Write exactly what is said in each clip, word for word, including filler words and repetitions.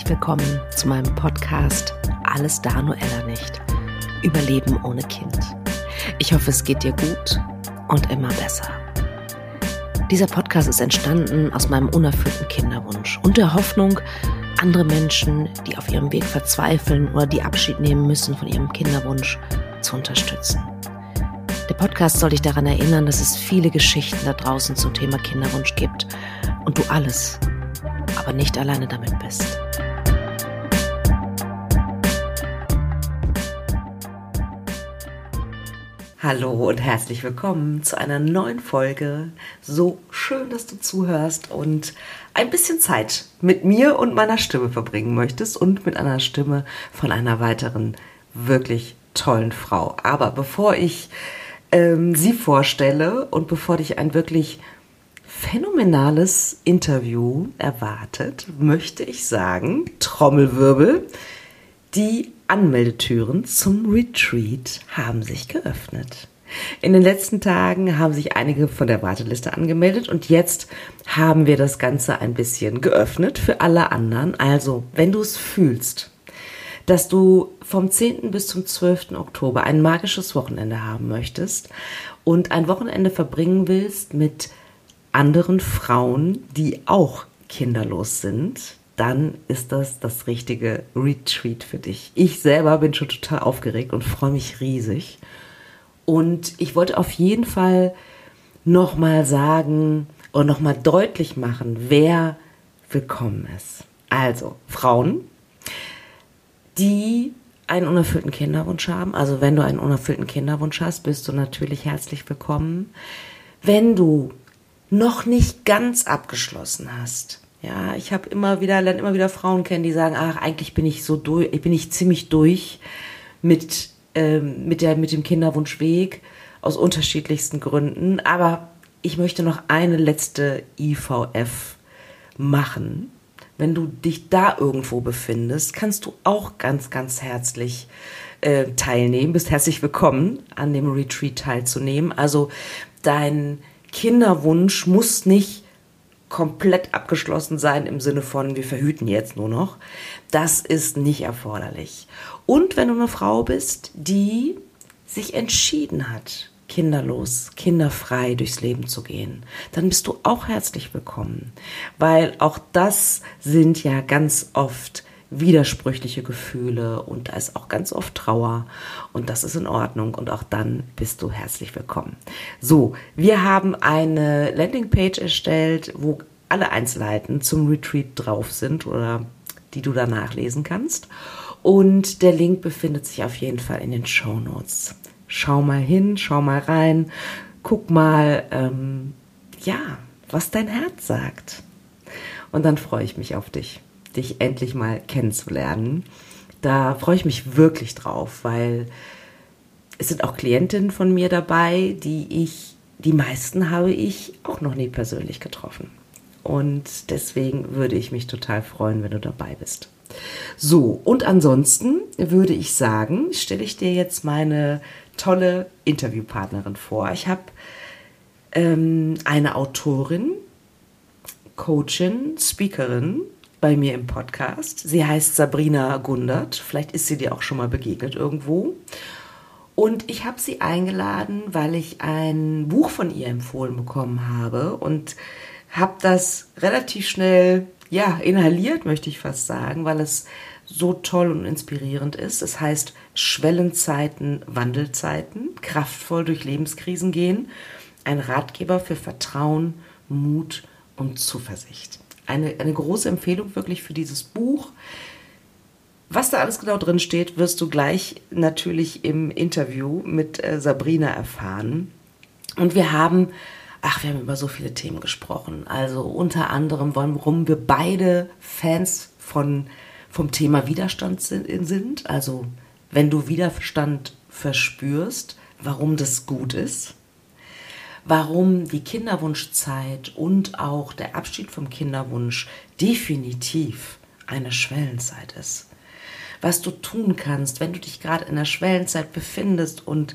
herzlich willkommen zu meinem Podcast Alles da, nur Ella nicht. Überleben ohne Kind. Ich hoffe, es geht dir gut und immer besser. Dieser Podcast ist entstanden aus meinem unerfüllten Kinderwunsch und der Hoffnung, andere Menschen, die auf ihrem Weg verzweifeln oder die Abschied nehmen müssen von ihrem Kinderwunsch, zu unterstützen. Der Podcast soll dich daran erinnern, dass es viele Geschichten da draußen zum Thema Kinderwunsch gibt und du alles, aber nicht alleine damit bist. Hallo und herzlich willkommen zu einer neuen Folge. So schön, dass du zuhörst und ein bisschen Zeit mit mir und meiner Stimme verbringen möchtest und mit einer Stimme von einer weiteren wirklich tollen Frau. Aber bevor ich ähm, sie vorstelle und bevor dich ein wirklich phänomenales Interview erwartet, möchte ich sagen, Trommelwirbel, die Anmeldetüren zum Retreat haben sich geöffnet. In den letzten Tagen haben sich einige von der Warteliste angemeldet und jetzt haben wir das Ganze ein bisschen geöffnet für alle anderen. Also, wenn du es fühlst, dass du vom zehnten bis zum zwölften Oktober ein magisches Wochenende haben möchtest und ein Wochenende verbringen willst mit anderen Frauen, die auch kinderlos sind, dann ist das das richtige Retreat für dich. Ich selber bin schon total aufgeregt und freue mich riesig. Und ich wollte auf jeden Fall nochmal sagen und nochmal deutlich machen, wer willkommen ist. Also Frauen, die einen unerfüllten Kinderwunsch haben. Also wenn du einen unerfüllten Kinderwunsch hast, bist du natürlich herzlich willkommen. Wenn du noch nicht ganz abgeschlossen hast, ja, ich habe immer wieder, lerne immer wieder Frauen kennen, die sagen, ach, eigentlich bin ich so durch, ich bin ich ziemlich durch mit, ähm, mit der, mit dem Kinderwunschweg aus unterschiedlichsten Gründen, aber ich möchte noch eine letzte I V F machen. Wenn du dich da irgendwo befindest, kannst du auch ganz, ganz herzlich äh, teilnehmen, bist herzlich willkommen, an dem Retreat teilzunehmen. Also dein Kinderwunsch muss nicht komplett abgeschlossen sein im Sinne von, wir verhüten jetzt nur noch. Das ist nicht erforderlich. Und wenn du eine Frau bist, die sich entschieden hat, kinderlos, kinderfrei durchs Leben zu gehen, dann bist du auch herzlich willkommen. Weil auch das sind ja ganz oft widersprüchliche Gefühle und da ist auch ganz oft Trauer und das ist in Ordnung und auch dann bist du herzlich willkommen. So, wir haben eine Landingpage erstellt, wo alle Einzelheiten zum Retreat drauf sind oder die du da nachlesen kannst und der Link befindet sich auf jeden Fall in den Shownotes. Schau mal hin, schau mal rein, guck mal, ähm, ja, was dein Herz sagt und dann freue ich mich auf dich. Dich endlich mal kennenzulernen. Da freue ich mich wirklich drauf, weil es sind auch Klientinnen von mir dabei, die ich, die meisten habe ich auch noch nie persönlich getroffen. Und deswegen würde ich mich total freuen, wenn du dabei bist. So, und ansonsten würde ich sagen, stelle ich dir jetzt meine tolle Interviewpartnerin vor. Ich habe ähm, eine Autorin, Coachin, Speakerin, bei mir im Podcast. Sie heißt Sabrina Gundert. Vielleicht ist sie dir auch schon mal begegnet irgendwo. Und ich habe sie eingeladen, weil ich ein Buch von ihr empfohlen bekommen habe und habe das relativ schnell, ja, inhaliert, möchte ich fast sagen, weil es so toll und inspirierend ist. Es heißt Schwellenzeiten, Wandelzeiten, kraftvoll durch Lebenskrisen gehen. Ein Ratgeber für Vertrauen, Mut und Zuversicht. Eine, eine große Empfehlung wirklich für dieses Buch. Was da alles genau drin steht, wirst du gleich natürlich im Interview mit äh, Sabrina erfahren. Und wir haben, ach, wir haben über so viele Themen gesprochen. Also unter anderem, warum wir beide Fans von, vom Thema Widerstand sind. Also wenn du Widerstand verspürst, warum das gut ist. Warum die Kinderwunschzeit und auch der Abschied vom Kinderwunsch definitiv eine Schwellenzeit ist. Was du tun kannst, wenn du dich gerade in der Schwellenzeit befindest und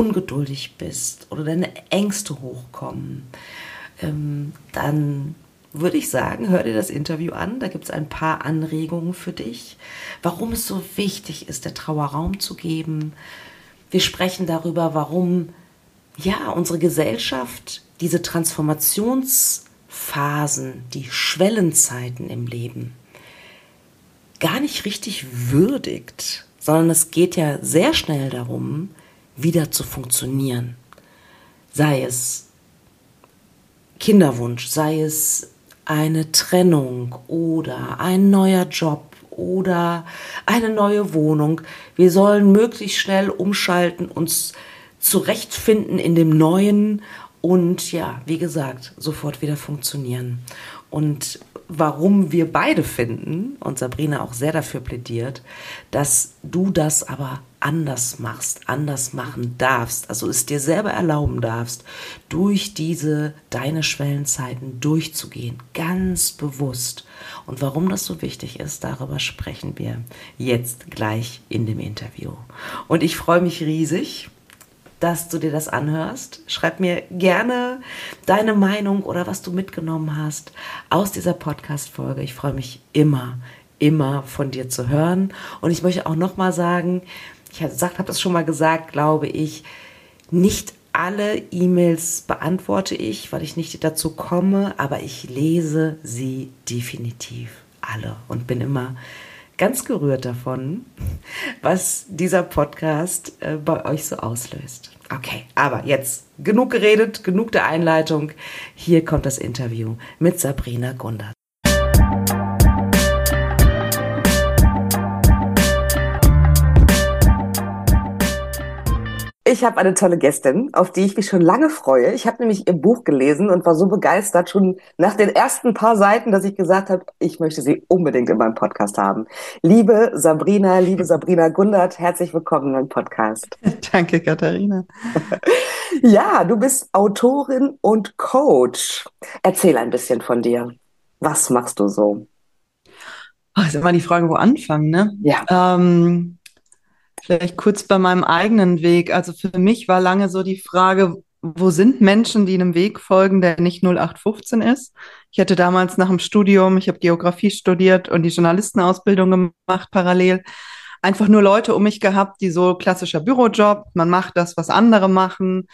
ungeduldig bist oder deine Ängste hochkommen, ähm, dann würde ich sagen, hör dir das Interview an. Da gibt es ein paar Anregungen für dich, warum es so wichtig ist, der Trauer Raum zu geben. Wir sprechen darüber, warum ja unsere Gesellschaft diese Transformationsphasen, die Schwellenzeiten im Leben gar nicht richtig würdigt, sondern es geht ja sehr schnell darum, wieder zu funktionieren. Sei es Kinderwunsch, sei es eine Trennung oder ein neuer Job oder eine neue Wohnung. Wir sollen möglichst schnell umschalten, uns zurechtfinden in dem Neuen und ja, wie gesagt, sofort wieder funktionieren. Und warum wir beide finden, und Sabrina auch sehr dafür plädiert, dass du das aber anders machst, anders machen darfst, also es dir selber erlauben darfst, durch diese deine Schwellenzeiten durchzugehen, ganz bewusst. Und warum das so wichtig ist, darüber sprechen wir jetzt gleich in dem Interview. Und ich freue mich riesig, dass du dir das anhörst. Schreib mir gerne deine Meinung oder was du mitgenommen hast aus dieser Podcast-Folge. Ich freue mich immer, immer von dir zu hören. Und ich möchte auch nochmal sagen, ich habe das schon mal gesagt, glaube ich, nicht alle E-Mails beantworte ich, weil ich nicht dazu komme, aber ich lese sie definitiv alle und bin immer ganz gerührt davon, was dieser Podcast äh, bei euch so auslöst. Okay, aber jetzt genug geredet, genug der Einleitung. Hier kommt das Interview mit Sabrina Gundert. Ich habe eine tolle Gästin, auf die ich mich schon lange freue. Ich habe nämlich ihr Buch gelesen und war so begeistert schon nach den ersten paar Seiten, dass ich gesagt habe, ich möchte sie unbedingt in meinem Podcast haben. Liebe Sabrina, liebe Sabrina Gundert, herzlich willkommen in meinem Podcast. Danke, Katharina. Ja, du bist Autorin und Coach. Erzähl ein bisschen von dir. Was machst du so? Oh, ist immer die Frage, wo anfangen, ne? Ja. Ähm, vielleicht kurz bei meinem eigenen Weg. Also für mich war lange so die Frage, wo sind Menschen, die einem Weg folgen, der nicht null acht fünfzehn ist? Ich hatte damals nach dem Studium, ich habe Geografie studiert und die Journalistenausbildung gemacht parallel, einfach nur Leute um mich gehabt, die so klassischer Bürojob, man macht das, was andere machen.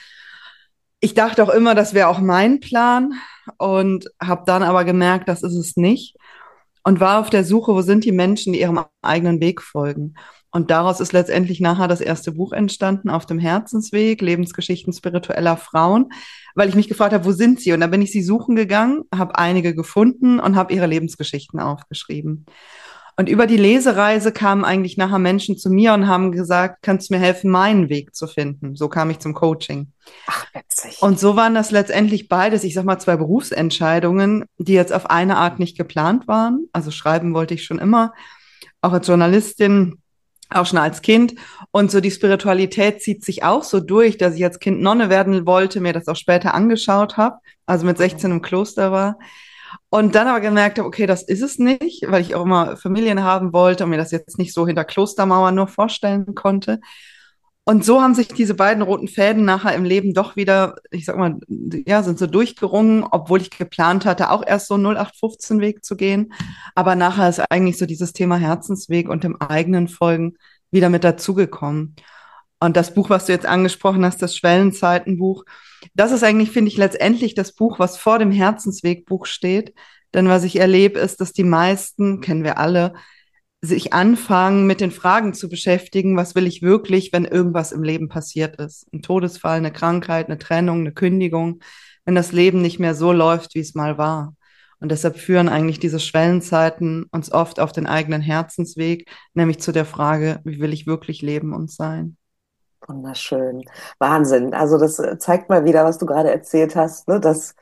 Ich dachte auch immer, das wäre auch mein Plan und habe dann aber gemerkt, das ist es nicht und war auf der Suche, wo sind die Menschen, die ihrem eigenen Weg folgen. Und daraus ist letztendlich nachher das erste Buch entstanden, Auf dem Herzensweg, Lebensgeschichten spiritueller Frauen, weil ich mich gefragt habe, wo sind sie? Und dann bin ich sie suchen gegangen, habe einige gefunden und habe ihre Lebensgeschichten aufgeschrieben. Und über die Lesereise kamen eigentlich nachher Menschen zu mir und haben gesagt, kannst du mir helfen, meinen Weg zu finden? So kam ich zum Coaching. Ach, witzig. Und so waren das letztendlich beides, ich sag mal, zwei Berufsentscheidungen, die jetzt auf eine Art nicht geplant waren. Also schreiben wollte ich schon immer, auch als Journalistin, auch schon als Kind. Und so die Spiritualität zieht sich auch so durch, dass ich als Kind Nonne werden wollte, mir das auch später angeschaut habe, also mit sechzehn im Kloster war. Und dann aber gemerkt habe, okay, das ist es nicht, weil ich auch immer Familien haben wollte und mir das jetzt nicht so hinter Klostermauern nur vorstellen konnte. Und so haben sich diese beiden roten Fäden nachher im Leben doch wieder, ich sag mal, ja, sind so durchgerungen, obwohl ich geplant hatte, auch erst so einen null acht fünfzehn Weg zu gehen. Aber nachher ist eigentlich so dieses Thema Herzensweg und dem eigenen Folgen wieder mit dazugekommen. Und das Buch, was du jetzt angesprochen hast, das Schwellenzeitenbuch, das ist eigentlich, finde ich, letztendlich das Buch, was vor dem Herzenswegbuch steht. Denn was ich erlebe, ist, dass die meisten, kennen wir alle, sich anfangen, mit den Fragen zu beschäftigen, was will ich wirklich, wenn irgendwas im Leben passiert ist. Ein Todesfall, eine Krankheit, eine Trennung, eine Kündigung, wenn das Leben nicht mehr so läuft, wie es mal war. Und deshalb führen eigentlich diese Schwellenzeiten uns oft auf den eigenen Herzensweg, nämlich zu der Frage, wie will ich wirklich leben und sein? Wunderschön. Wahnsinn. Also das äh, zeigt mal wieder, was du gerade erzählt hast, ne? Dass,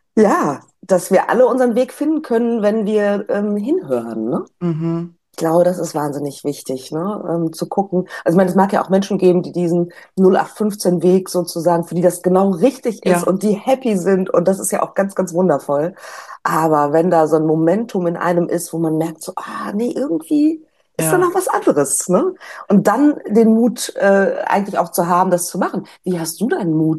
ja, dass wir alle unseren Weg finden können, wenn wir ähm, hinhören, ne? Mhm. Ich glaube, das ist wahnsinnig wichtig, ne? Ähm, zu gucken. Also ich meine, es mag ja auch Menschen geben, die diesen null acht fünfzehn Weg sozusagen, für die das genau richtig ist Ja, und die happy sind und das ist ja auch ganz, ganz wundervoll. Aber wenn da so ein Momentum in einem ist, wo man merkt so, ah, nee, irgendwie ist da ja. noch was anderes, ne? Und dann den Mut äh, eigentlich auch zu haben, das zu machen. Wie hast du deinen Mut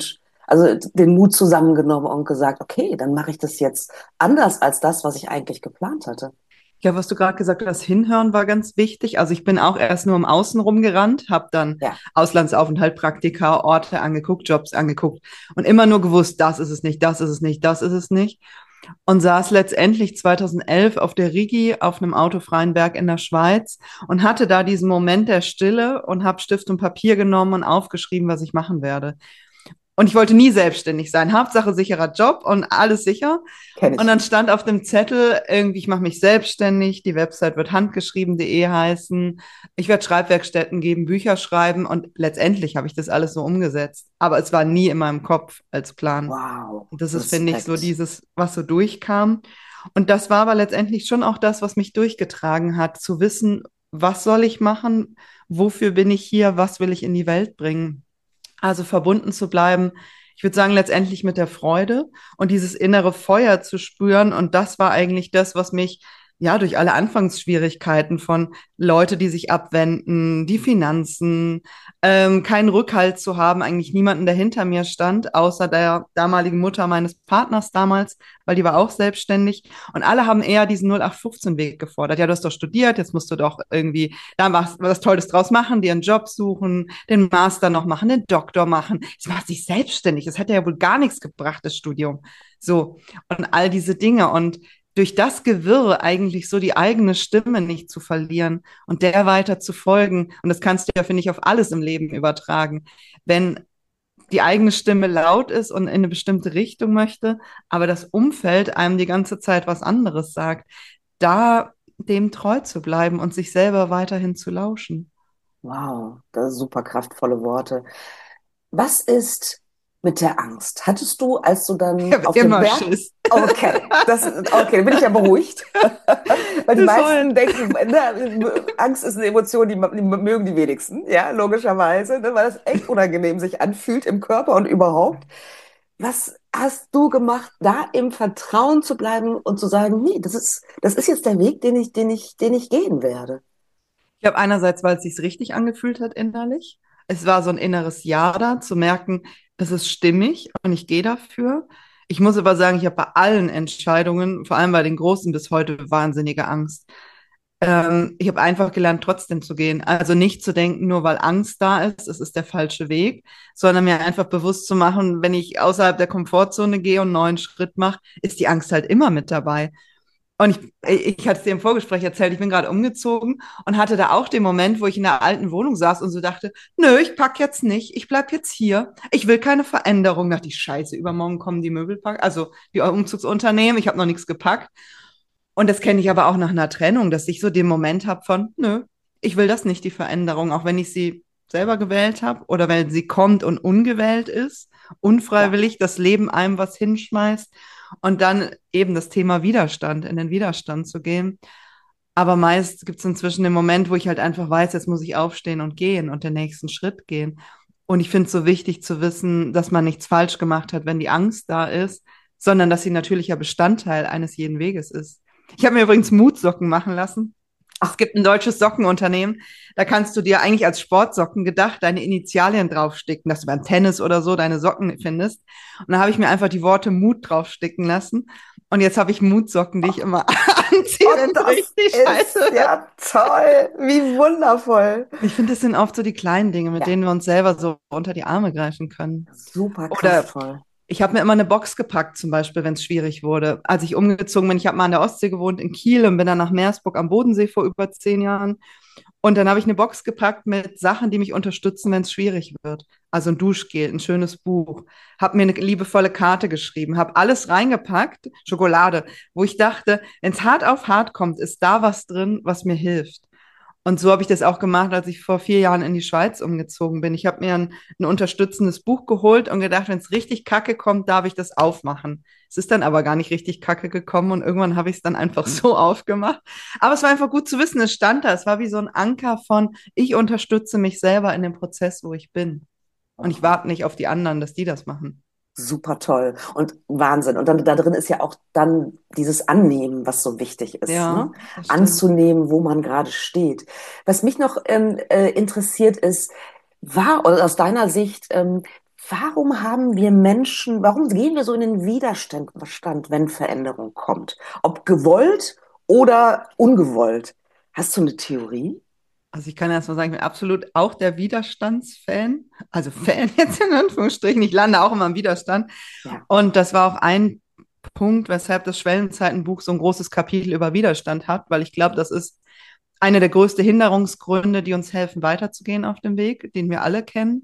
Also den Mut zusammengenommen und gesagt, okay, dann mache ich das jetzt anders als das, was ich eigentlich geplant hatte. Ja, was du gerade gesagt hast, hinhören war ganz wichtig. Also ich bin auch erst nur im Außen rumgerannt, habe dann Ja, Auslandsaufenthalt, Praktika, Orte angeguckt, Jobs angeguckt und immer nur gewusst, das ist es nicht, das ist es nicht, das ist es nicht. Und saß letztendlich zweitausendelf auf der Rigi auf einem autofreien Berg in der Schweiz und hatte da diesen Moment der Stille und habe Stift und Papier genommen und aufgeschrieben, was ich machen werde. Und ich wollte nie selbstständig sein. Hauptsache sicherer Job und alles sicher. kenne Und ich. dann stand auf dem Zettel irgendwie, ich mache mich selbstständig, die Website wird handgeschrieben punkt de heißen, ich werde Schreibwerkstätten geben, Bücher schreiben und letztendlich habe ich das alles so umgesetzt. Aber es war nie in meinem Kopf als Plan. Wow, Und das ist, finde ich, so Respekt. dieses, was so durchkam. Und das war aber letztendlich schon auch das, was mich durchgetragen hat, zu wissen, was soll ich machen, wofür bin ich hier, was will ich in die Welt bringen. Also verbunden zu bleiben, ich würde sagen, letztendlich mit der Freude und dieses innere Feuer zu spüren. Und das war eigentlich das, was mich ja durch alle Anfangsschwierigkeiten von Leute, die sich abwenden, die Finanzen, ähm, keinen Rückhalt zu haben, eigentlich niemanden, der hinter mir stand, außer der damaligen Mutter meines Partners damals, weil die war auch selbstständig. Und alle haben eher diesen null acht fünfzehn-Weg gefordert. Ja, du hast doch studiert, jetzt musst du doch irgendwie da was, was Tolles draus machen, dir einen Job suchen, den Master noch machen, den Doktor machen. Jetzt macht sich selbstständig. Das hat ja wohl gar nichts gebracht, das Studium. So. Und all diese Dinge. Und durch das Gewirr eigentlich so die eigene Stimme nicht zu verlieren und der weiter zu folgen. Und das kannst du ja, finde ich, auf alles im Leben übertragen. Wenn die eigene Stimme laut ist und in eine bestimmte Richtung möchte, aber das Umfeld einem die ganze Zeit was anderes sagt, da dem treu zu bleiben und sich selber weiterhin zu lauschen. Wow, das sind super kraftvolle Worte. Was ist mit der Angst? Hattest du, als du Ich dann habe auf dem immer Berg, Schiss. okay, das, okay, dann bin ich ja beruhigt. Weil die Das soll. meisten denken, ne, Angst ist eine Emotion, die, die mögen die wenigsten, ja, logischerweise, ne, weil das echt unangenehm sich anfühlt im Körper und überhaupt. Was hast du gemacht, da im Vertrauen zu bleiben und zu sagen, nee, das ist, das ist jetzt der Weg, den ich, den ich, den ich gehen werde? Ich habe einerseits, weil es sich richtig angefühlt hat innerlich. Es war so ein inneres Ja da, zu merken, das ist stimmig und ich gehe dafür. Ich muss aber sagen, ich habe bei allen Entscheidungen, vor allem bei den großen, bis heute wahnsinnige Angst. Ähm, ich habe einfach gelernt, trotzdem zu gehen. Also nicht zu denken, nur weil Angst da ist, es ist der falsche Weg, sondern mir einfach bewusst zu machen, wenn ich außerhalb der Komfortzone gehe und einen neuen Schritt mache, ist die Angst halt immer mit dabei. Und ich, ich hatte es dir im Vorgespräch erzählt, ich bin gerade umgezogen und hatte da auch den Moment, wo ich in der alten Wohnung saß und so dachte, nö, ich pack jetzt nicht, ich bleib jetzt hier. Ich will keine Veränderung. Da dachte ich, scheiße, übermorgen kommen die Möbelpack, also die Umzugsunternehmen, ich habe noch nichts gepackt. Und das kenne ich aber auch nach einer Trennung, dass ich so den Moment habe von, nö, ich will das nicht, die Veränderung, auch wenn ich sie selber gewählt habe oder wenn sie kommt und ungewählt ist, Ja. unfreiwillig das Leben einem was hinschmeißt und dann eben das Thema Widerstand, in den Widerstand zu gehen. Aber meist gibt es inzwischen den Moment, wo ich halt einfach weiß, jetzt muss ich aufstehen und gehen und den nächsten Schritt gehen. Und ich finde es so wichtig zu wissen, dass man nichts falsch gemacht hat, wenn die Angst da ist, sondern dass sie natürlicher Bestandteil eines jeden Weges ist. Ich habe mir übrigens Mutsocken machen lassen. Es Ach, gibt ein deutsches Sockenunternehmen, da kannst du dir eigentlich als Sportsocken gedacht deine Initialien draufsticken, dass du beim Tennis oder so deine Socken findest. Und da habe ich mir einfach die Worte Mut draufsticken lassen. Und jetzt habe ich Mutsocken, die ich immer anziehe, oh, wenn es das richtig scheiße ist wird. ja toll. Wie wundervoll. Ich finde, das sind oft so die kleinen Dinge, mit Ja, denen wir uns selber so unter die Arme greifen können. super Oder kraftvoll. ich habe mir immer eine Box gepackt, zum Beispiel, wenn es schwierig wurde. Als ich umgezogen bin, ich habe mal an der Ostsee gewohnt, in Kiel und bin dann nach Meersburg am Bodensee vor über zehn Jahren. Und dann habe ich eine Box gepackt mit Sachen, die mich unterstützen, wenn es schwierig wird. Also ein Duschgel, ein schönes Buch, habe mir eine liebevolle Karte geschrieben, habe alles reingepackt, Schokolade, wo ich dachte, wenn es hart auf hart kommt, ist da was drin, was mir hilft. Und so habe ich das auch gemacht, als ich vor vier Jahren in die Schweiz umgezogen bin. Ich habe mir ein, ein unterstützendes Buch geholt und gedacht, wenn es richtig kacke kommt, darf ich das aufmachen. Es ist dann aber gar nicht richtig kacke gekommen und irgendwann habe ich es dann einfach so aufgemacht. Aber es war einfach gut zu wissen, es stand da. Es war wie so ein Anker von, ich unterstütze mich selber in dem Prozess, wo ich bin. Und ich Oh, warte nicht auf die anderen, dass die das machen. super toll und Wahnsinn. Und dann da drin ist ja auch dann dieses Annehmen, was so wichtig ist, Ja, ne? das stimmt. Anzunehmen, wo man gerade steht. Was mich noch ähm, äh, interessiert ist, war oder aus deiner Sicht, ähm, Warum haben wir Menschen, warum gehen wir so in den Widerstand, Stand, wenn Veränderung kommt? Ob gewollt oder ungewollt? Hast du eine Theorie? Also ich kann erst mal sagen, ich bin absolut auch der Widerstandsfan. Also Fan jetzt in Anführungsstrichen. Ich lande auch immer im Widerstand. Ja. Und das war auch ein Punkt, weshalb das Schwellenzeitenbuch so ein großes Kapitel über Widerstand hat, weil ich glaube, das ist eine der größten Hinderungsgründe, die uns helfen, weiterzugehen auf dem Weg, den wir alle kennen.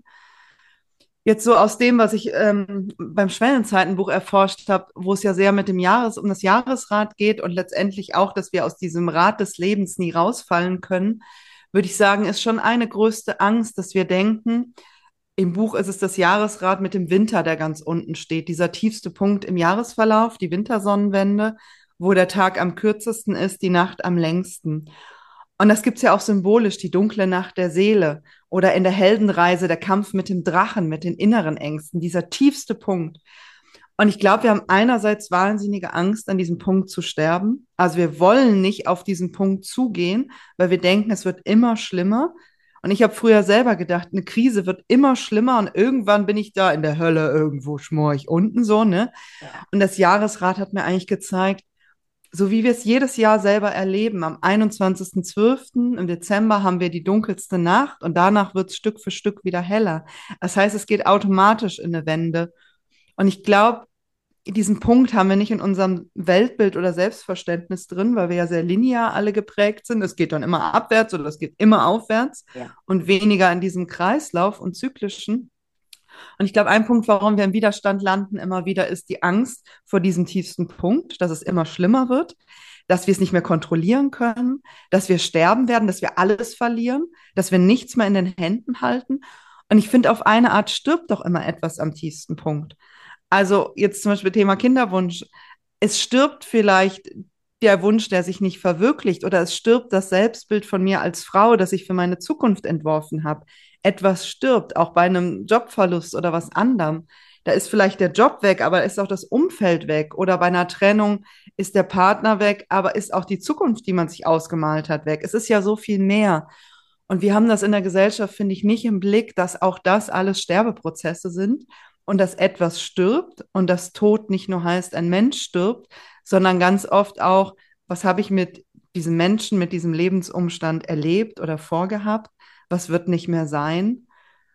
Jetzt so aus dem, was ich ähm, beim Schwellenzeitenbuch erforscht habe, wo es ja sehr mit dem Jahres, um das Jahresrad geht und letztendlich auch, dass wir aus diesem Rad des Lebens nie rausfallen können, würde ich sagen, ist schon eine größte Angst, dass wir denken, im Buch ist es das Jahresrad mit dem Winter, der ganz unten steht, dieser tiefste Punkt im Jahresverlauf, die Wintersonnenwende, wo der Tag am kürzesten ist, die Nacht am längsten. Und das gibt's ja auch symbolisch, die dunkle Nacht der Seele oder in der Heldenreise der Kampf mit dem Drachen, mit den inneren Ängsten, dieser tiefste Punkt. Und ich glaube, wir haben einerseits wahnsinnige Angst, an diesem Punkt zu sterben. Also wir wollen nicht auf diesen Punkt zugehen, weil wir denken, es wird immer schlimmer. Und ich habe früher selber gedacht, eine Krise wird immer schlimmer und irgendwann bin ich da in der Hölle irgendwo, schmor ich unten so, ne? Ja. Und das Jahresrad hat mir eigentlich gezeigt, so wie wir es jedes Jahr selber erleben, am einundzwanzigsten zwölften im Dezember haben wir die dunkelste Nacht und danach wird es Stück für Stück wieder heller. Das heißt, es geht automatisch in eine Wende. Und ich glaube, diesen Punkt haben wir nicht in unserem Weltbild oder Selbstverständnis drin, weil wir ja sehr linear alle geprägt sind. Es geht dann immer abwärts oder es geht immer aufwärts Ja. und weniger in diesem Kreislauf und zyklischen. Und ich glaube, ein Punkt, warum wir im Widerstand landen, immer wieder ist die Angst vor diesem tiefsten Punkt, dass es immer schlimmer wird, dass wir es nicht mehr kontrollieren können, dass wir sterben werden, dass wir alles verlieren, dass wir nichts mehr in den Händen halten. Und ich finde, auf eine Art stirbt doch immer etwas am tiefsten Punkt. Also jetzt zum Beispiel Thema Kinderwunsch. Es stirbt vielleicht der Wunsch, der sich nicht verwirklicht, oder es stirbt das Selbstbild von mir als Frau, das ich für meine Zukunft entworfen habe. Etwas stirbt, auch bei einem Jobverlust oder was anderem. Da ist vielleicht der Job weg, aber ist auch das Umfeld weg. Oder bei einer Trennung ist der Partner weg, aber ist auch die Zukunft, die man sich ausgemalt hat, weg. Es ist ja so viel mehr. Und wir haben das in der Gesellschaft, finde ich, nicht im Blick, dass auch das alles Sterbeprozesse sind und dass etwas stirbt und dass Tod nicht nur heißt, ein Mensch stirbt, sondern ganz oft auch, was habe ich mit diesem Menschen, mit diesem Lebensumstand erlebt oder vorgehabt, was wird nicht mehr sein.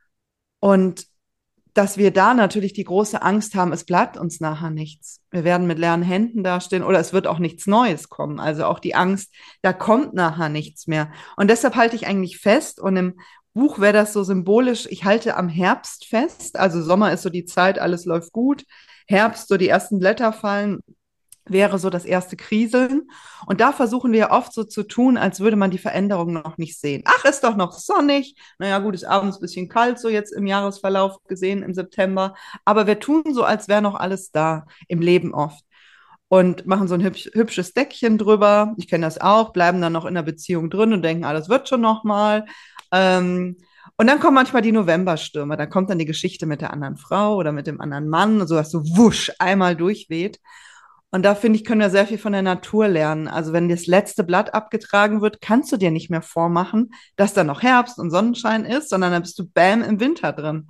Und dass wir da natürlich die große Angst haben, es bleibt uns nachher nichts. Wir werden mit leeren Händen dastehen oder es wird auch nichts Neues kommen. Also auch die Angst, da kommt nachher nichts mehr. Und deshalb halte ich eigentlich fest und im Buch wäre das so symbolisch, ich halte am Herbst fest. Also Sommer ist so die Zeit, alles läuft gut. Herbst, so die ersten Blätter fallen, wäre so das erste Kriseln. Und da versuchen wir oft so zu tun, als würde man die Veränderung noch nicht sehen. Ach, ist doch noch sonnig. Naja, gut, ist abends ein bisschen kalt, so jetzt im Jahresverlauf gesehen im September. Aber wir tun so, als wäre noch alles da, im Leben oft. Und machen so ein hübsch, hübsches Deckchen drüber. Ich kenne das auch, bleiben dann noch in der Beziehung drin und denken, alles wird schon noch mal. Ähm, und dann kommen manchmal die Novemberstürme. Da kommt dann die Geschichte mit der anderen Frau oder mit dem anderen Mann, so dass so wusch einmal durchweht. Und da finde ich, können wir sehr viel von der Natur lernen. Also wenn das letzte Blatt abgetragen wird, kannst du dir nicht mehr vormachen, dass da noch Herbst und Sonnenschein ist, sondern dann bist du bam im Winter drin.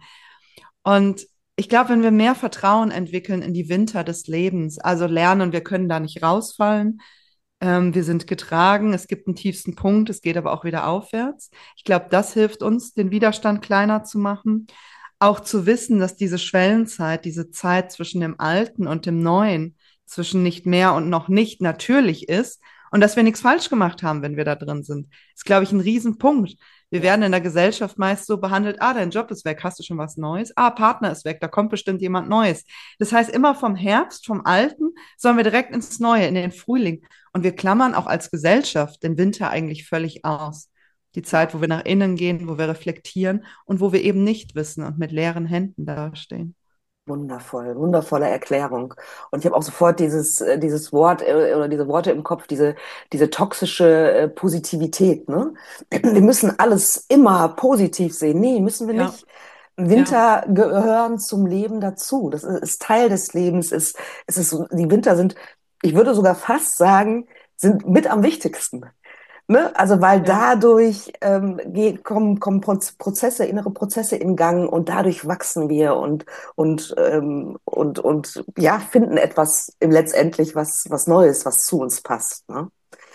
Und ich glaube, wenn wir mehr Vertrauen entwickeln in die Winter des Lebens, also lernen, wir können da nicht rausfallen, ähm, wir sind getragen, es gibt einen tiefsten Punkt, es geht aber auch wieder aufwärts. Ich glaube, das hilft uns, den Widerstand kleiner zu machen. Auch zu wissen, dass diese Schwellenzeit, diese Zeit zwischen dem Alten und dem Neuen, zwischen nicht mehr und noch nicht natürlich ist und dass wir nichts falsch gemacht haben, wenn wir da drin sind, ist, glaube ich, ein Riesenpunkt. Wir Ja. werden in der Gesellschaft meist so behandelt, ah, dein Job ist weg, hast du schon was Neues? Ah, Partner ist weg, da kommt bestimmt jemand Neues. Das heißt, immer vom Herbst, vom Alten, sollen wir direkt ins Neue, in den Frühling. Und wir klammern auch als Gesellschaft den Winter eigentlich völlig aus. Die Zeit, wo wir nach innen gehen, wo wir reflektieren und wo wir eben nicht wissen und mit leeren Händen dastehen. Wundervoll, wundervolle Erklärung. Und ich habe auch sofort dieses, äh, dieses Wort äh, oder diese Worte im Kopf, diese, diese toxische äh, Positivität, ne? Wir müssen alles immer positiv sehen. Nee, müssen wir Ja, nicht. ja, Winter gehören zum Leben dazu. Das ist, ist Teil des Lebens. Ist, es ist, die Winter sind, ich würde sogar fast sagen, sind mit am wichtigsten. Ne? Also weil Ja. dadurch ähm, geht, kommen, kommen Proz- Prozesse, innere Prozesse in Gang und dadurch wachsen wir und und ähm, und und ja finden etwas im letztendlich was was Neues, was zu uns passt. Ne?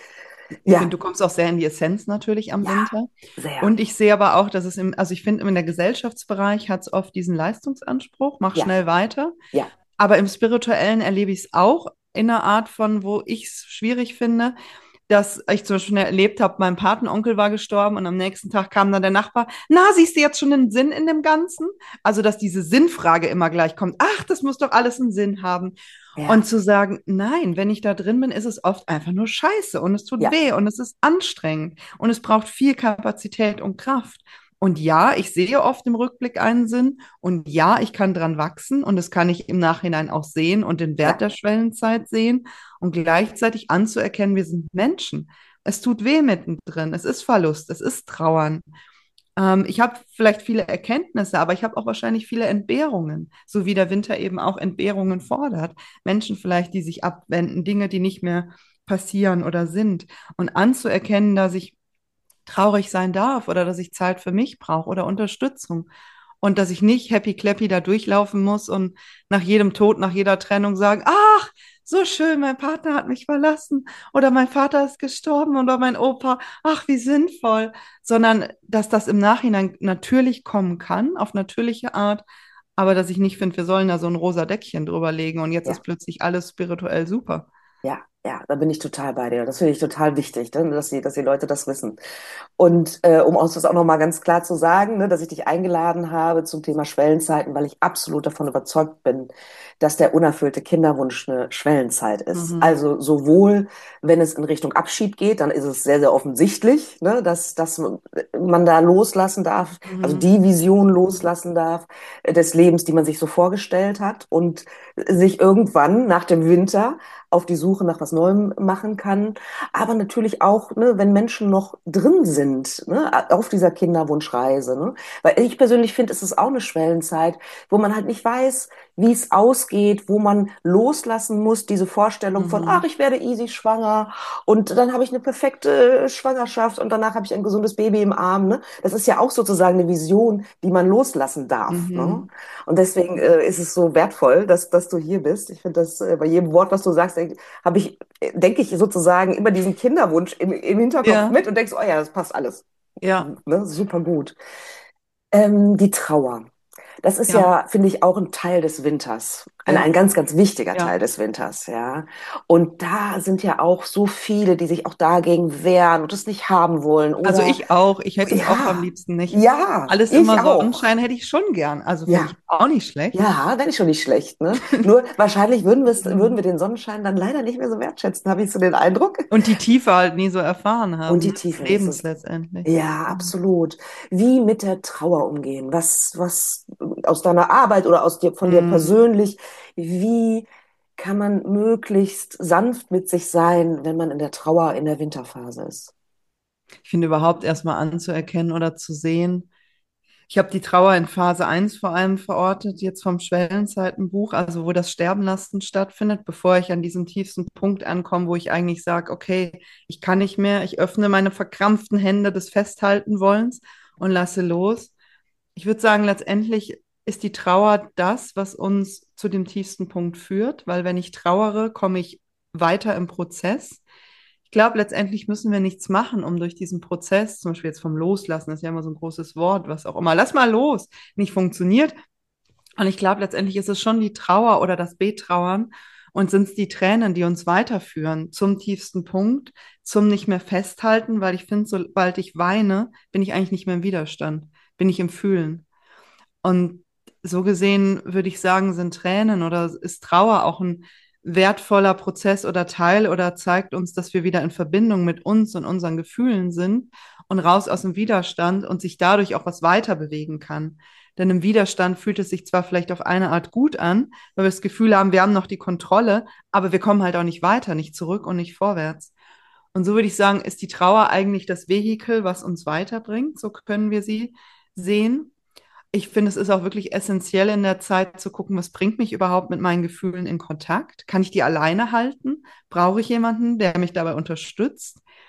Ich finde, Ja, du kommst auch sehr in die Essenz natürlich am ja, Winter. sehr. Und ich sehe aber auch, dass es im, also ich finde, in der Gesellschaftsbereich hat es oft diesen Leistungsanspruch, mach Ja, schnell weiter. ja, Aber im Spirituellen erlebe ich es auch in einer Art von, wo ich es schwierig finde, dass ich zum Beispiel erlebt habe, mein Patenonkel war gestorben und am nächsten Tag kam dann der Nachbar, na, siehst du jetzt schon den Sinn in dem Ganzen? Also, dass diese Sinnfrage immer gleich kommt, ach, das muss doch alles einen Sinn haben. Und ja, zu sagen, nein, wenn ich da drin bin, ist es oft einfach nur scheiße und es tut ja, weh und es ist anstrengend und es braucht viel Kapazität und Kraft. Und ja, ich sehe oft im Rückblick einen Sinn und ja, ich kann dran wachsen und das kann ich im Nachhinein auch sehen und den Wert ja, der Schwellenzeit sehen und gleichzeitig anzuerkennen, wir sind Menschen. Es tut weh mittendrin, es ist Verlust, es ist Trauern. Ähm, ich habe vielleicht viele Erkenntnisse, aber ich habe auch wahrscheinlich viele Entbehrungen, so wie der Winter eben auch Entbehrungen fordert. Menschen vielleicht, die sich abwenden, Dinge, die nicht mehr passieren oder sind. Und anzuerkennen, dass ich traurig sein darf oder dass ich Zeit für mich brauche oder Unterstützung. Und dass ich nicht happy clappy da durchlaufen muss und nach jedem Tod, nach jeder Trennung sagen, ach, so schön, mein Partner hat mich verlassen oder mein Vater ist gestorben oder mein Opa, ach, wie sinnvoll, sondern dass das im Nachhinein natürlich kommen kann, auf natürliche Art, aber dass ich nicht finde, wir sollen da so ein rosa Deckchen drüber legen und jetzt ist ja. plötzlich alles spirituell super. Ja, ja, da bin ich total bei dir. Das finde ich total wichtig, ne, dass die, dass die Leute das wissen. Und äh, um auch das auch nochmal ganz klar zu sagen, ne, dass ich dich eingeladen habe zum Thema Schwellenzeiten, weil ich absolut davon überzeugt bin, dass der unerfüllte Kinderwunsch eine Schwellenzeit ist. Mhm. Also sowohl, wenn es in Richtung Abschied geht, dann ist es sehr, sehr offensichtlich, ne, dass, dass man da loslassen darf, also Mhm. die Vision loslassen darf äh, des Lebens, die man sich so vorgestellt hat und sich irgendwann nach dem Winter auf die Suche nach was Neuem machen kann. Aber natürlich auch, ne, wenn Menschen noch drin sind, ne, auf dieser Kinderwunschreise. Ne? Weil ich persönlich finde, es ist auch eine Schwellenzeit, wo man halt nicht weiß, wie es ausgeht, wo man loslassen muss, diese Vorstellung von, ach, Mhm. ich werde easy schwanger und dann habe ich eine perfekte Schwangerschaft und danach habe ich ein gesundes Baby im Arm. Ne? Das ist ja auch sozusagen eine Vision, die man loslassen darf. Ne? Mhm. Und deswegen äh, ist es so wertvoll, dass, dass du hier bist. Ich finde das äh, bei jedem Wort, was du sagst, habe ich, äh, denke ich sozusagen immer diesen Kinderwunsch im, im Hinterkopf Ja, mit und denkst, oh ja, das passt alles. ja, Ne? Super gut. Ähm, die Trauer. Das ist ja, ja, finde ich, auch ein Teil des Winters. Ein, ein ja, ganz, ganz wichtiger Teil ja. des Winters, ja. Und da sind ja auch so viele, die sich auch dagegen wehren und es nicht haben wollen. Also Oder, ich auch. Ich hätte es auch am ja, liebsten nicht. ja, Alles ich immer auch. Sonnenschein hätte ich schon gern. Also finde Ja. ich auch nicht schlecht. Ja, dann ist schon nicht schlecht, ne? Nur wahrscheinlich würden wir es, würden Mhm. wir den Sonnenschein dann leider nicht mehr so wertschätzen, habe ich so den Eindruck. Und die Tiefe halt nie so erfahren Und haben, die ne, des Tiefe ist Lebens es. letztendlich. Ja, Mhm. absolut. Wie mit der Trauer umgehen? Was, was aus deiner Arbeit oder aus dir, von dir Mhm. persönlich, wie kann man möglichst sanft mit sich sein, wenn man in der Trauer in der Winterphase ist? Ich finde überhaupt erstmal anzuerkennen oder zu sehen. Ich habe die Trauer in Phase eins vor allem verortet, jetzt vom Schwellenzeitenbuch, also wo das Sterbenlassen stattfindet, bevor ich an diesem tiefsten Punkt ankomme, wo ich eigentlich sage, okay, ich kann nicht mehr, ich öffne meine verkrampften Hände des Festhalten wollens und lasse los. Ich würde sagen, letztendlich ist die Trauer das, was uns zu dem tiefsten Punkt führt, weil wenn ich trauere, komme ich weiter im Prozess. Ich glaube, letztendlich müssen wir nichts machen, um durch diesen Prozess, zum Beispiel jetzt vom Loslassen, das ist ja immer so ein großes Wort, was auch immer, lass mal los, nicht funktioniert. Und ich glaube, letztendlich ist es schon die Trauer oder das Betrauern und sind es die Tränen, die uns weiterführen zum tiefsten Punkt, zum nicht mehr festhalten, weil ich finde, sobald ich weine, bin ich eigentlich nicht mehr im Widerstand, bin ich im Fühlen. Und so gesehen würde ich sagen, sind Tränen oder ist Trauer auch ein wertvoller Prozess oder Teil oder zeigt uns, dass wir wieder in Verbindung mit uns und unseren Gefühlen sind und raus aus dem Widerstand und sich dadurch auch was weiter bewegen kann. Denn im Widerstand fühlt es sich zwar vielleicht auf eine Art gut an, weil wir das Gefühl haben, wir haben noch die Kontrolle, aber wir kommen halt auch nicht weiter, nicht zurück und nicht vorwärts. Und so würde ich sagen, ist die Trauer eigentlich das Vehikel, was uns weiterbringt. So können wir sie sehen. Ich finde, es ist auch wirklich essentiell in der Zeit zu gucken, was bringt mich überhaupt mit meinen Gefühlen in Kontakt? Kann ich die alleine halten? Brauche ich jemanden, der mich dabei unterstützt?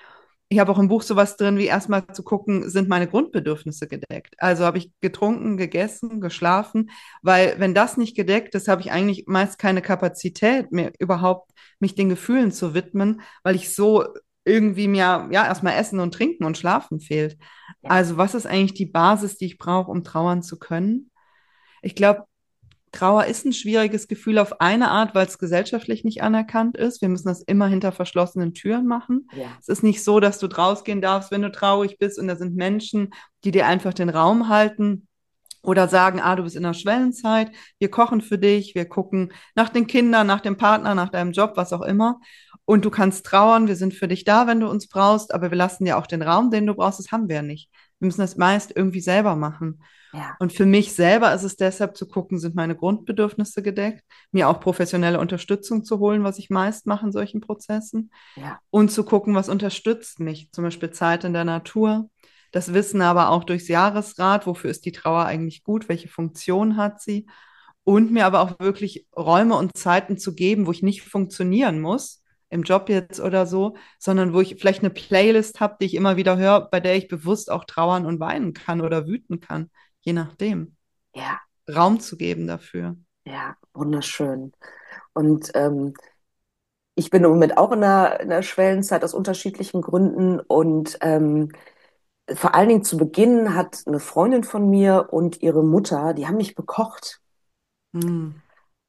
ich habe auch im Buch sowas drin, wie erstmal zu gucken, sind meine Grundbedürfnisse gedeckt? Also habe ich getrunken, gegessen, geschlafen, weil wenn das nicht gedeckt ist, habe ich eigentlich meist keine Kapazität mehr überhaupt, mich den Gefühlen zu widmen, weil ich so irgendwie mir ja erstmal Essen und Trinken und Schlafen fehlt. Ja, Also was ist eigentlich die Basis, die ich brauche, um trauern zu können? Ich glaube, Trauer ist ein schwieriges Gefühl auf eine Art, weil es gesellschaftlich nicht anerkannt ist. Wir müssen das immer hinter verschlossenen Türen machen. ja, Es ist nicht so, dass du rausgehen darfst, wenn du traurig bist und da sind Menschen, die dir einfach den Raum halten oder sagen, ah, du bist in der Schwellenzeit, wir kochen für dich, wir gucken nach den Kindern, nach dem Partner, nach deinem Job, was auch immer. Und du kannst trauern, wir sind für dich da, wenn du uns brauchst, aber wir lassen dir auch den Raum, den du brauchst, das haben wir ja nicht. Wir müssen das meist irgendwie selber machen. ja, Und für mich selber ist es deshalb zu gucken, sind meine Grundbedürfnisse gedeckt, mir auch professionelle Unterstützung zu holen, was ich meist mache in solchen Prozessen, ja, und zu gucken, was unterstützt mich, zum Beispiel Zeit in der Natur. Das Wissen aber auch durchs Jahresrad, wofür ist die Trauer eigentlich gut, welche Funktion hat sie, und mir aber auch wirklich Räume und Zeiten zu geben, wo ich nicht funktionieren muss, im Job jetzt oder so, sondern wo ich vielleicht eine Playlist habe, die ich immer wieder höre, bei der ich bewusst auch trauern und weinen kann oder wüten kann, je nachdem. ja, Raum zu geben dafür. ja, wunderschön. Und ähm, ich bin im Moment auch in der, in der Schwellenzeit aus unterschiedlichen Gründen und ähm, vor allen Dingen zu Beginn hat eine Freundin von mir und ihre Mutter, die haben mich bekocht. Hm.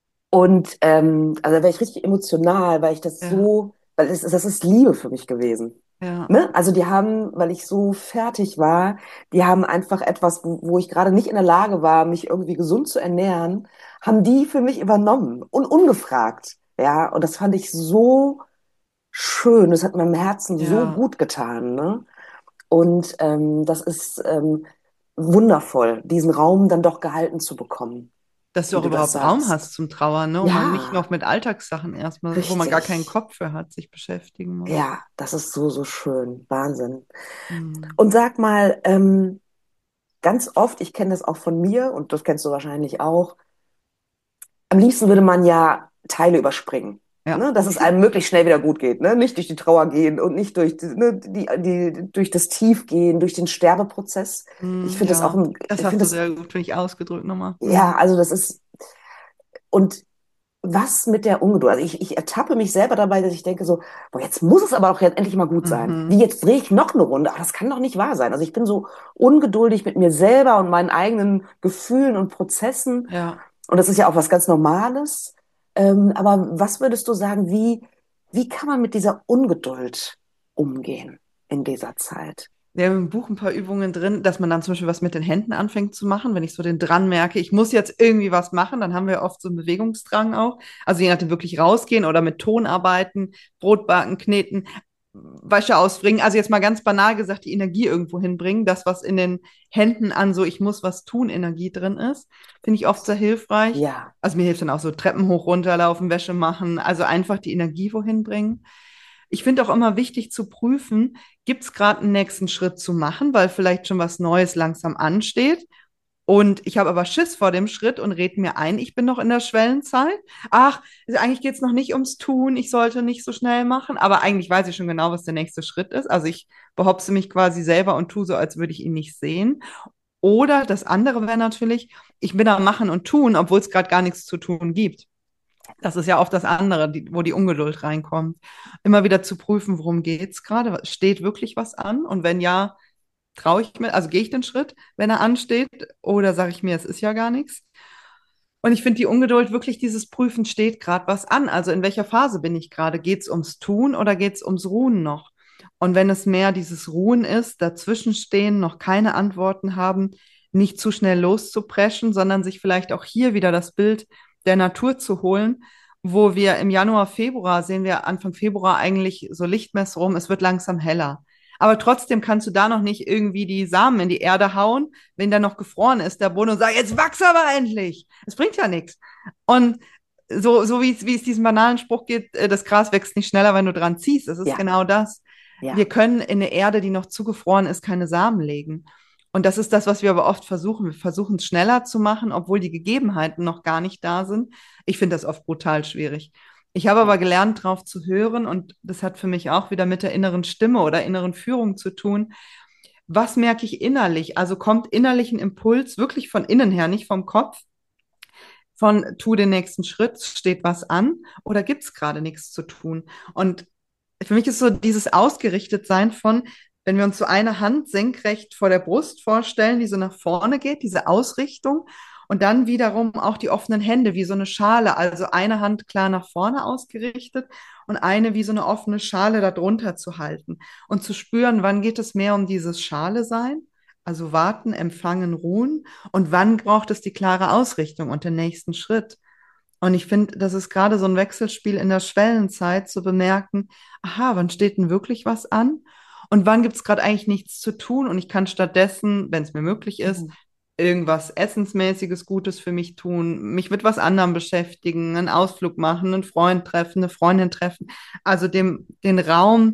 Und ähm, also da wäre ich richtig emotional, weil ich das Ja, so, weil es, das ist Liebe für mich gewesen. ja, Ne? Also die haben, weil ich so fertig war, die haben einfach etwas, wo, wo ich gerade nicht in der Lage war, mich irgendwie gesund zu ernähren, haben die für mich übernommen und ungefragt. Ja, und das fand ich so schön. Das hat meinem Herzen so ja. gut getan. Ne? Und ähm, das ist ähm, wundervoll, diesen Raum dann doch gehalten zu bekommen, Dass du wie auch du das überhaupt Raum sagst. hast zum Trauern, ne? Und man nicht Ja, noch mit Alltagssachen erstmal, wo man gar keinen richtig. Kopf für hat, sich beschäftigen muss. Ja, das ist so, so schön. Wahnsinn. Hm. Und sag mal, ähm, ganz oft, ich kenne das auch von mir und das kennst du wahrscheinlich auch, am liebsten würde man ja Teile überspringen. Ja, Ne, dass es einem möglichst schnell wieder gut geht, ne? Nicht durch die Trauer gehen und nicht durch, die, ne, die, die, durch das Tief gehen, durch den Sterbeprozess. Ich hm, finde das auch, ja. ein- Das ich hast finde du das, sehr gut, finde ich, ausgedrückt nochmal. ja, Hm. also das ist, und was mit der Ungeduld? Also ich, ich ertappe mich selber dabei, dass ich denke so, boah, jetzt muss es aber auch jetzt endlich mal gut sein. Wie Mhm. jetzt drehe ich noch eine Runde? Ach, das kann doch nicht wahr sein. Also ich bin so ungeduldig mit mir selber und meinen eigenen Gefühlen und Prozessen. Ja. Und das ist ja auch was ganz Normales. Ähm, aber was würdest du sagen, wie, wie kann man mit dieser Ungeduld umgehen in dieser Zeit? Wir haben im Buch ein paar Übungen drin, dass man dann zum Beispiel was mit den Händen anfängt zu machen. Wenn ich so den Drang merke, ich muss jetzt irgendwie was machen, dann haben wir oft so einen Bewegungsdrang auch. Also je nachdem wirklich rausgehen oder mit Ton arbeiten, Brot backen, kneten, Wäsche ausbringen. Also jetzt mal ganz banal gesagt, die Energie irgendwo hinbringen. Das, was in den Händen an so ich muss was tun Energie drin ist, finde ich oft sehr hilfreich. Ja, Also mir hilft dann auch so Treppen hoch, runter laufen, Wäsche machen. Also einfach die Energie wohin bringen. Ich finde auch immer wichtig zu prüfen, gibt es gerade einen nächsten Schritt zu machen, weil vielleicht schon was Neues langsam ansteht. Und ich habe aber Schiss vor dem Schritt und red mir ein, ich bin noch in der Schwellenzeit. Ach, eigentlich geht es noch nicht ums Tun, ich sollte nicht so schnell machen. Aber eigentlich weiß ich schon genau, was der nächste Schritt ist. Also ich behaupte mich quasi selber und tue so, als würde ich ihn nicht sehen. Oder das andere wäre natürlich, ich bin am Machen und Tun, obwohl es gerade gar nichts zu tun gibt. Das ist ja oft das andere, die, wo die Ungeduld reinkommt. Immer wieder zu prüfen, worum geht's gerade? Steht wirklich was an? Und wenn ja, traue ich mir, also gehe ich den Schritt, wenn er ansteht, oder sage ich mir, es ist ja gar nichts? Und ich finde die Ungeduld wirklich dieses Prüfen, steht gerade was an? Also in welcher Phase bin ich gerade? Geht es ums Tun oder geht es ums Ruhen noch? Und wenn es mehr dieses Ruhen ist, dazwischen stehen, noch keine Antworten haben, nicht zu schnell loszupreschen, sondern sich vielleicht auch hier wieder das Bild der Natur zu holen, wo wir im Januar, Februar sehen wir Anfang Februar eigentlich so Lichtmess rum, es wird langsam heller. Aber trotzdem kannst du da noch nicht irgendwie die Samen in die Erde hauen, wenn der noch gefroren ist, der Boden, und sag, jetzt wachs aber endlich. Es bringt ja nichts. Und so, so wie es, wie es diesen banalen Spruch geht, äh, das Gras wächst nicht schneller, wenn du dran ziehst. Das ist ja, genau das. ja, Wir können in eine Erde, die noch zugefroren ist, keine Samen legen. Und das ist das, was wir aber oft versuchen. Wir versuchen es schneller zu machen, obwohl die Gegebenheiten noch gar nicht da sind. Ich finde das oft brutal schwierig. Ich habe aber gelernt, drauf zu hören und das hat für mich auch wieder mit der inneren Stimme oder inneren Führung zu tun. Was merke ich innerlich? Also kommt innerlich ein Impuls wirklich von innen her, nicht vom Kopf, von tu den nächsten Schritt, steht was an oder gibt es gerade nichts zu tun? Und für mich ist so dieses Ausgerichtetsein von, wenn wir uns so eine Hand senkrecht vor der Brust vorstellen, die so nach vorne geht, diese Ausrichtung und dann wiederum auch die offenen Hände wie so eine Schale, also eine Hand klar nach vorne ausgerichtet und eine wie so eine offene Schale darunter zu halten und zu spüren, wann geht es mehr um dieses Schale sein, also warten, empfangen, ruhen und wann braucht es die klare Ausrichtung und den nächsten Schritt. Und ich finde, das ist gerade so ein Wechselspiel in der Schwellenzeit zu bemerken, aha, wann steht denn wirklich was an? Und wann gibt es gerade eigentlich nichts zu tun? Und ich kann stattdessen, wenn es mir möglich ist, Mhm. irgendwas Essensmäßiges Gutes für mich tun, mich mit was anderem beschäftigen, einen Ausflug machen, einen Freund treffen, eine Freundin treffen. Also dem, den Raum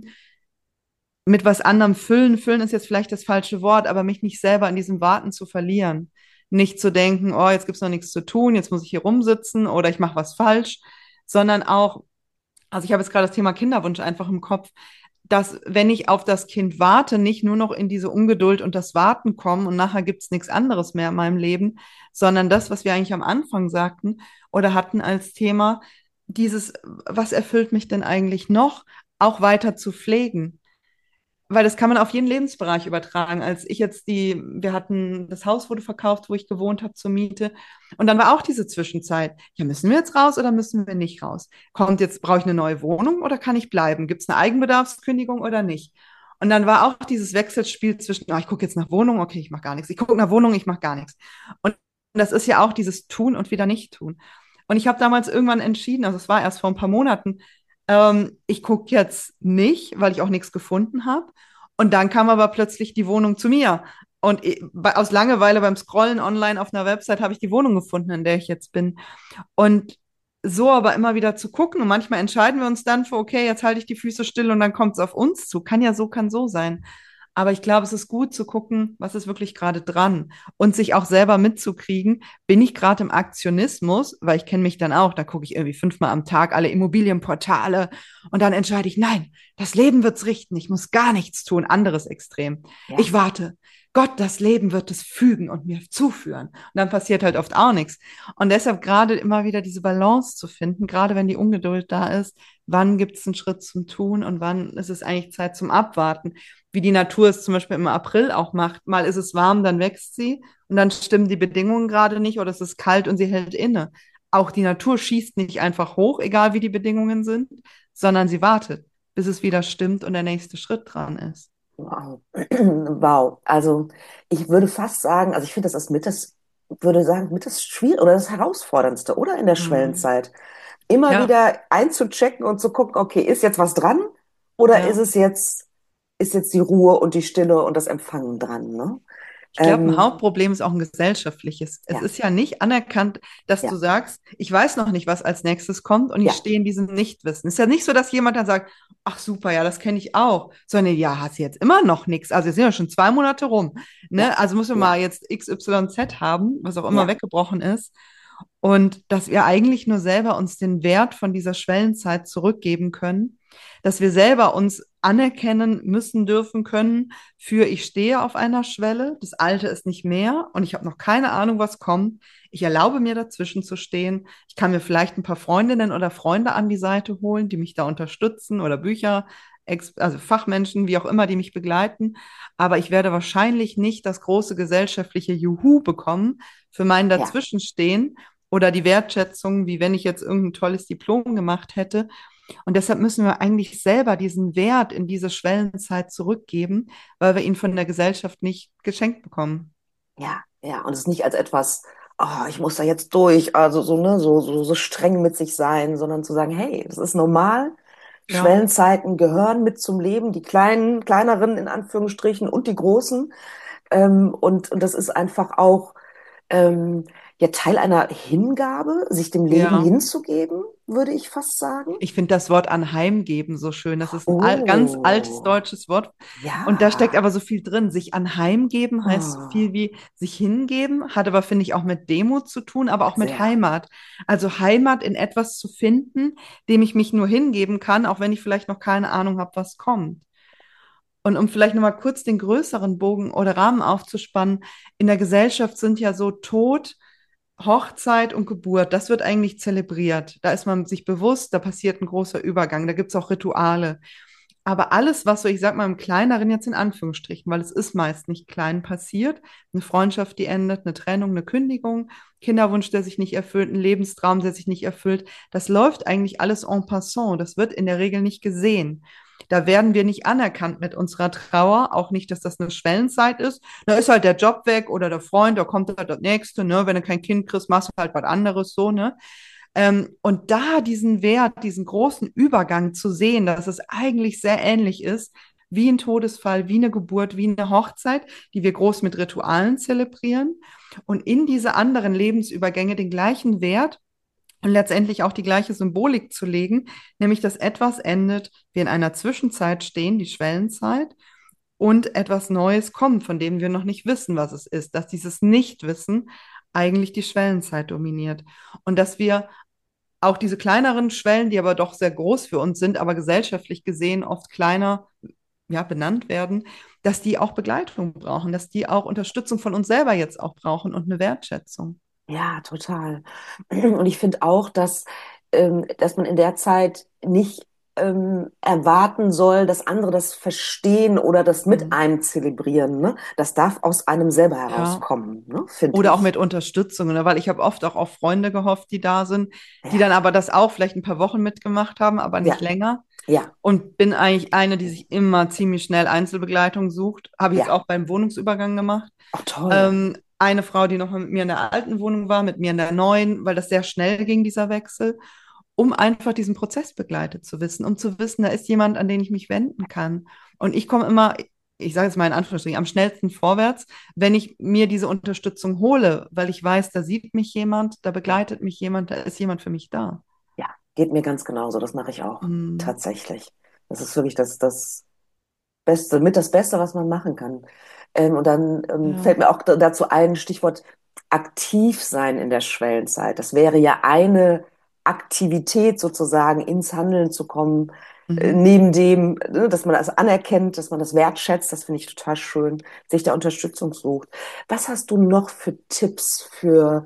mit was anderem füllen. Füllen ist jetzt vielleicht das falsche Wort, aber mich nicht selber in diesem Warten zu verlieren. Nicht zu denken, oh, jetzt gibt's noch nichts zu tun, jetzt muss ich hier rumsitzen oder ich mache was falsch, sondern auch, also ich habe jetzt gerade das Thema Kinderwunsch einfach im Kopf, dass wenn ich auf das Kind warte, nicht nur noch in diese Ungeduld und das Warten kommen und nachher gibt's nichts anderes mehr in meinem Leben, sondern das, was wir eigentlich am Anfang sagten oder hatten als Thema, dieses, was erfüllt mich denn eigentlich noch, auch weiter zu pflegen. Weil das kann man auf jeden Lebensbereich übertragen. Als ich jetzt die, wir hatten, das Haus wurde verkauft, wo ich gewohnt habe zur Miete. Und dann war auch diese Zwischenzeit. Ja, müssen wir jetzt raus oder müssen wir nicht raus? Kommt jetzt, brauche ich eine neue Wohnung oder kann ich bleiben? Gibt es eine Eigenbedarfskündigung oder nicht? Und dann war auch dieses Wechselspiel zwischen, ah, ich gucke jetzt nach Wohnung, okay, ich mache gar nichts. Ich gucke nach Wohnung, ich mache gar nichts. Und das ist ja auch dieses Tun und wieder nicht tun. Und ich habe damals irgendwann entschieden, also es war erst vor ein paar Monaten, ähm, ich gucke jetzt nicht, weil ich auch nichts gefunden habe. Und dann kam aber plötzlich die Wohnung zu mir. Und ich, bei, aus Langeweile beim Scrollen online auf einer Website habe ich die Wohnung gefunden, in der ich jetzt bin. Und so aber immer wieder zu gucken. Und manchmal entscheiden wir uns dann für, okay, jetzt halte ich die Füße still und dann kommt es auf uns zu. Kann ja so, kann so sein. Aber ich glaube, es ist gut zu gucken, was ist wirklich gerade dran und sich auch selber mitzukriegen, bin ich gerade im Aktionismus, weil ich kenne mich dann auch, da gucke ich irgendwie fünfmal am Tag alle Immobilienportale und dann entscheide ich, nein, das Leben wird's richten, ich muss gar nichts tun, anderes Extrem. Ja. Ich warte, Gott, das Leben wird es fügen und mir zuführen. Und dann passiert halt oft auch nichts. Und deshalb gerade immer wieder diese Balance zu finden, gerade wenn die Ungeduld da ist, wann gibt es einen Schritt zum Tun und wann ist es eigentlich Zeit zum Abwarten, wie die Natur es zum Beispiel im April auch macht. Mal ist es warm, dann wächst sie und dann stimmen die Bedingungen gerade nicht oder es ist kalt und sie hält inne. Auch die Natur schießt nicht einfach hoch, egal wie die Bedingungen sind, sondern sie wartet, bis es wieder stimmt und der nächste Schritt dran ist. Wow. Wow. Also ich würde fast sagen, also ich finde das ist mit das, würde sagen, mit das Schwierige oder das Herausforderndste, oder in der Hm. Schwellenzeit. Immer Ja, wieder einzuchecken und zu gucken, okay, ist jetzt was dran? Oder ist ja. es jetzt, ist jetzt die Ruhe und die Stille und das Empfangen dran, ne? Ich glaube, ein Ähm, Hauptproblem ist auch ein gesellschaftliches. Es ja, ist ja nicht anerkannt, dass du ja, sagst, ich weiß noch nicht, was als nächstes kommt und ich ja, stehe in diesem Nichtwissen. Es ist ja nicht so, dass jemand dann sagt, ach super, ja, das kenne ich auch, sondern ja, hast du jetzt immer noch nichts. Also jetzt sind ja schon zwei Monate rum. ja, Ne? Also müssen wir ja, mal jetzt X Y Z haben, was auch immer ja, weggebrochen ist. Und dass wir eigentlich nur selber uns den Wert von dieser Schwellenzeit zurückgeben können, dass wir selber uns anerkennen müssen, dürfen können für ich stehe auf einer Schwelle, das Alte ist nicht mehr und ich habe noch keine Ahnung, was kommt. Ich erlaube mir dazwischen zu stehen. Ich kann mir vielleicht ein paar Freundinnen oder Freunde an die Seite holen, die mich da unterstützen oder Bücher, also Fachmenschen, wie auch immer, die mich begleiten. Aber ich werde wahrscheinlich nicht das große gesellschaftliche Juhu bekommen für mein ja. Dazwischenstehen oder die Wertschätzung, wie wenn ich jetzt irgendein tolles Diplom gemacht hätte. Und deshalb müssen wir eigentlich selber diesen Wert in diese Schwellenzeit zurückgeben, weil wir ihn von der Gesellschaft nicht geschenkt bekommen. Ja, ja, und es nicht als etwas, oh, ich muss da jetzt durch, also so, ne, so, so, so streng mit sich sein, sondern zu sagen, hey, das ist normal. Ja, Schwellenzeiten gehören mit zum Leben, die kleinen, kleineren in Anführungsstrichen und die großen. Ähm, und, und das ist einfach auch, ähm, ja Teil einer Hingabe, sich dem Leben Ja. hinzugeben, würde ich fast sagen. Ich finde das Wort anheimgeben so schön. Das ist ein al ganz altes Oh, deutsches Wort. Und da steckt ja. aber so viel drin. Sich anheimgeben heißt so Oh, viel wie sich hingeben, hat aber, finde ich, auch mit Demut zu tun, aber auch mit sehr. Heimat. Also Heimat in etwas zu finden, dem ich mich nur hingeben kann, auch wenn ich vielleicht noch keine Ahnung habe, was kommt. Und um vielleicht nochmal kurz den größeren Bogen oder Rahmen aufzuspannen, in der Gesellschaft sind ja so Tod, Hochzeit und Geburt, das wird eigentlich zelebriert. Da ist man sich bewusst, da passiert ein großer Übergang, da gibt es auch Rituale. Aber alles, was so, ich sag mal im Kleineren jetzt in Anführungsstrichen, weil es ist meist nicht klein passiert, eine Freundschaft, die endet, eine Trennung, eine Kündigung, Kinderwunsch, der sich nicht erfüllt, ein Lebenstraum, der sich nicht erfüllt, das läuft eigentlich alles en passant. Das wird in der Regel nicht gesehen. Da werden wir nicht anerkannt mit unserer Trauer, auch nicht, dass das eine Schwellenzeit ist. Da ist halt der Job weg oder der Freund, da kommt halt das Nächste, ne? Wenn du kein Kind kriegst, machst du halt was anderes, so, ne? Ähm, und da diesen Wert, diesen großen Übergang zu sehen, dass es eigentlich sehr ähnlich ist, wie ein Todesfall, wie eine Geburt, wie eine Hochzeit, die wir groß mit Ritualen zelebrieren und in diese anderen Lebensübergänge den gleichen Wert und letztendlich auch die gleiche Symbolik zu legen, nämlich dass etwas endet, wir in einer Zwischenzeit stehen, die Schwellenzeit, und etwas Neues kommt, von dem wir noch nicht wissen, was es ist, dass dieses Nichtwissen eigentlich die Schwellenzeit dominiert und dass wir auch diese kleineren Schwellen, die aber doch sehr groß für uns sind, aber gesellschaftlich gesehen oft kleiner, ja, benannt werden, dass die auch Begleitung brauchen, dass die auch Unterstützung von uns selber jetzt auch brauchen und eine Wertschätzung. Ja, total. Und ich finde auch, dass, ähm, dass man in der Zeit nicht ähm, erwarten soll, dass andere das verstehen oder das mit Mhm. einem zelebrieren. Ne? Das darf aus einem selber Ja. herauskommen, ne? Finde Oder auch ich. mit Unterstützung, ne? Weil ich habe oft auch auf Freunde gehofft, die da sind, die dann Ja, aber das auch vielleicht ein paar Wochen mitgemacht haben, aber nicht ja, länger. ja. Und bin eigentlich eine, die sich immer ziemlich schnell Einzelbegleitung sucht. Habe ich jetzt Ja. auch beim Wohnungsübergang gemacht. Ach, toll. Ähm, eine Frau, die noch mal mit mir in der alten Wohnung war, mit mir in der neuen, weil das sehr schnell ging, dieser Wechsel, um einfach diesen Prozess begleitet zu wissen, um zu wissen, da ist jemand, an den ich mich wenden kann. Und ich komme immer, ich sage jetzt mal in Anführungsstrichen, am schnellsten vorwärts, wenn ich mir diese Unterstützung hole, weil ich weiß, da sieht mich jemand, da Ja, begleitet mich jemand, da ist jemand für mich da. ja. Geht mir ganz genauso. Das mache ich auch. Mm, Tatsächlich. Das ist wirklich das, das Beste, mit das Beste, was man machen kann. Ähm, und dann ähm, ja. fällt mir auch da- dazu ein, Stichwort aktiv sein in der Schwellenzeit. Das wäre ja eine Aktivität sozusagen, ins Handeln zu kommen, äh, Mhm. neben dem, ne, dass man das anerkennt, dass man das wertschätzt. Das finde ich total schön, sich da Unterstützung sucht. Was hast du noch für Tipps für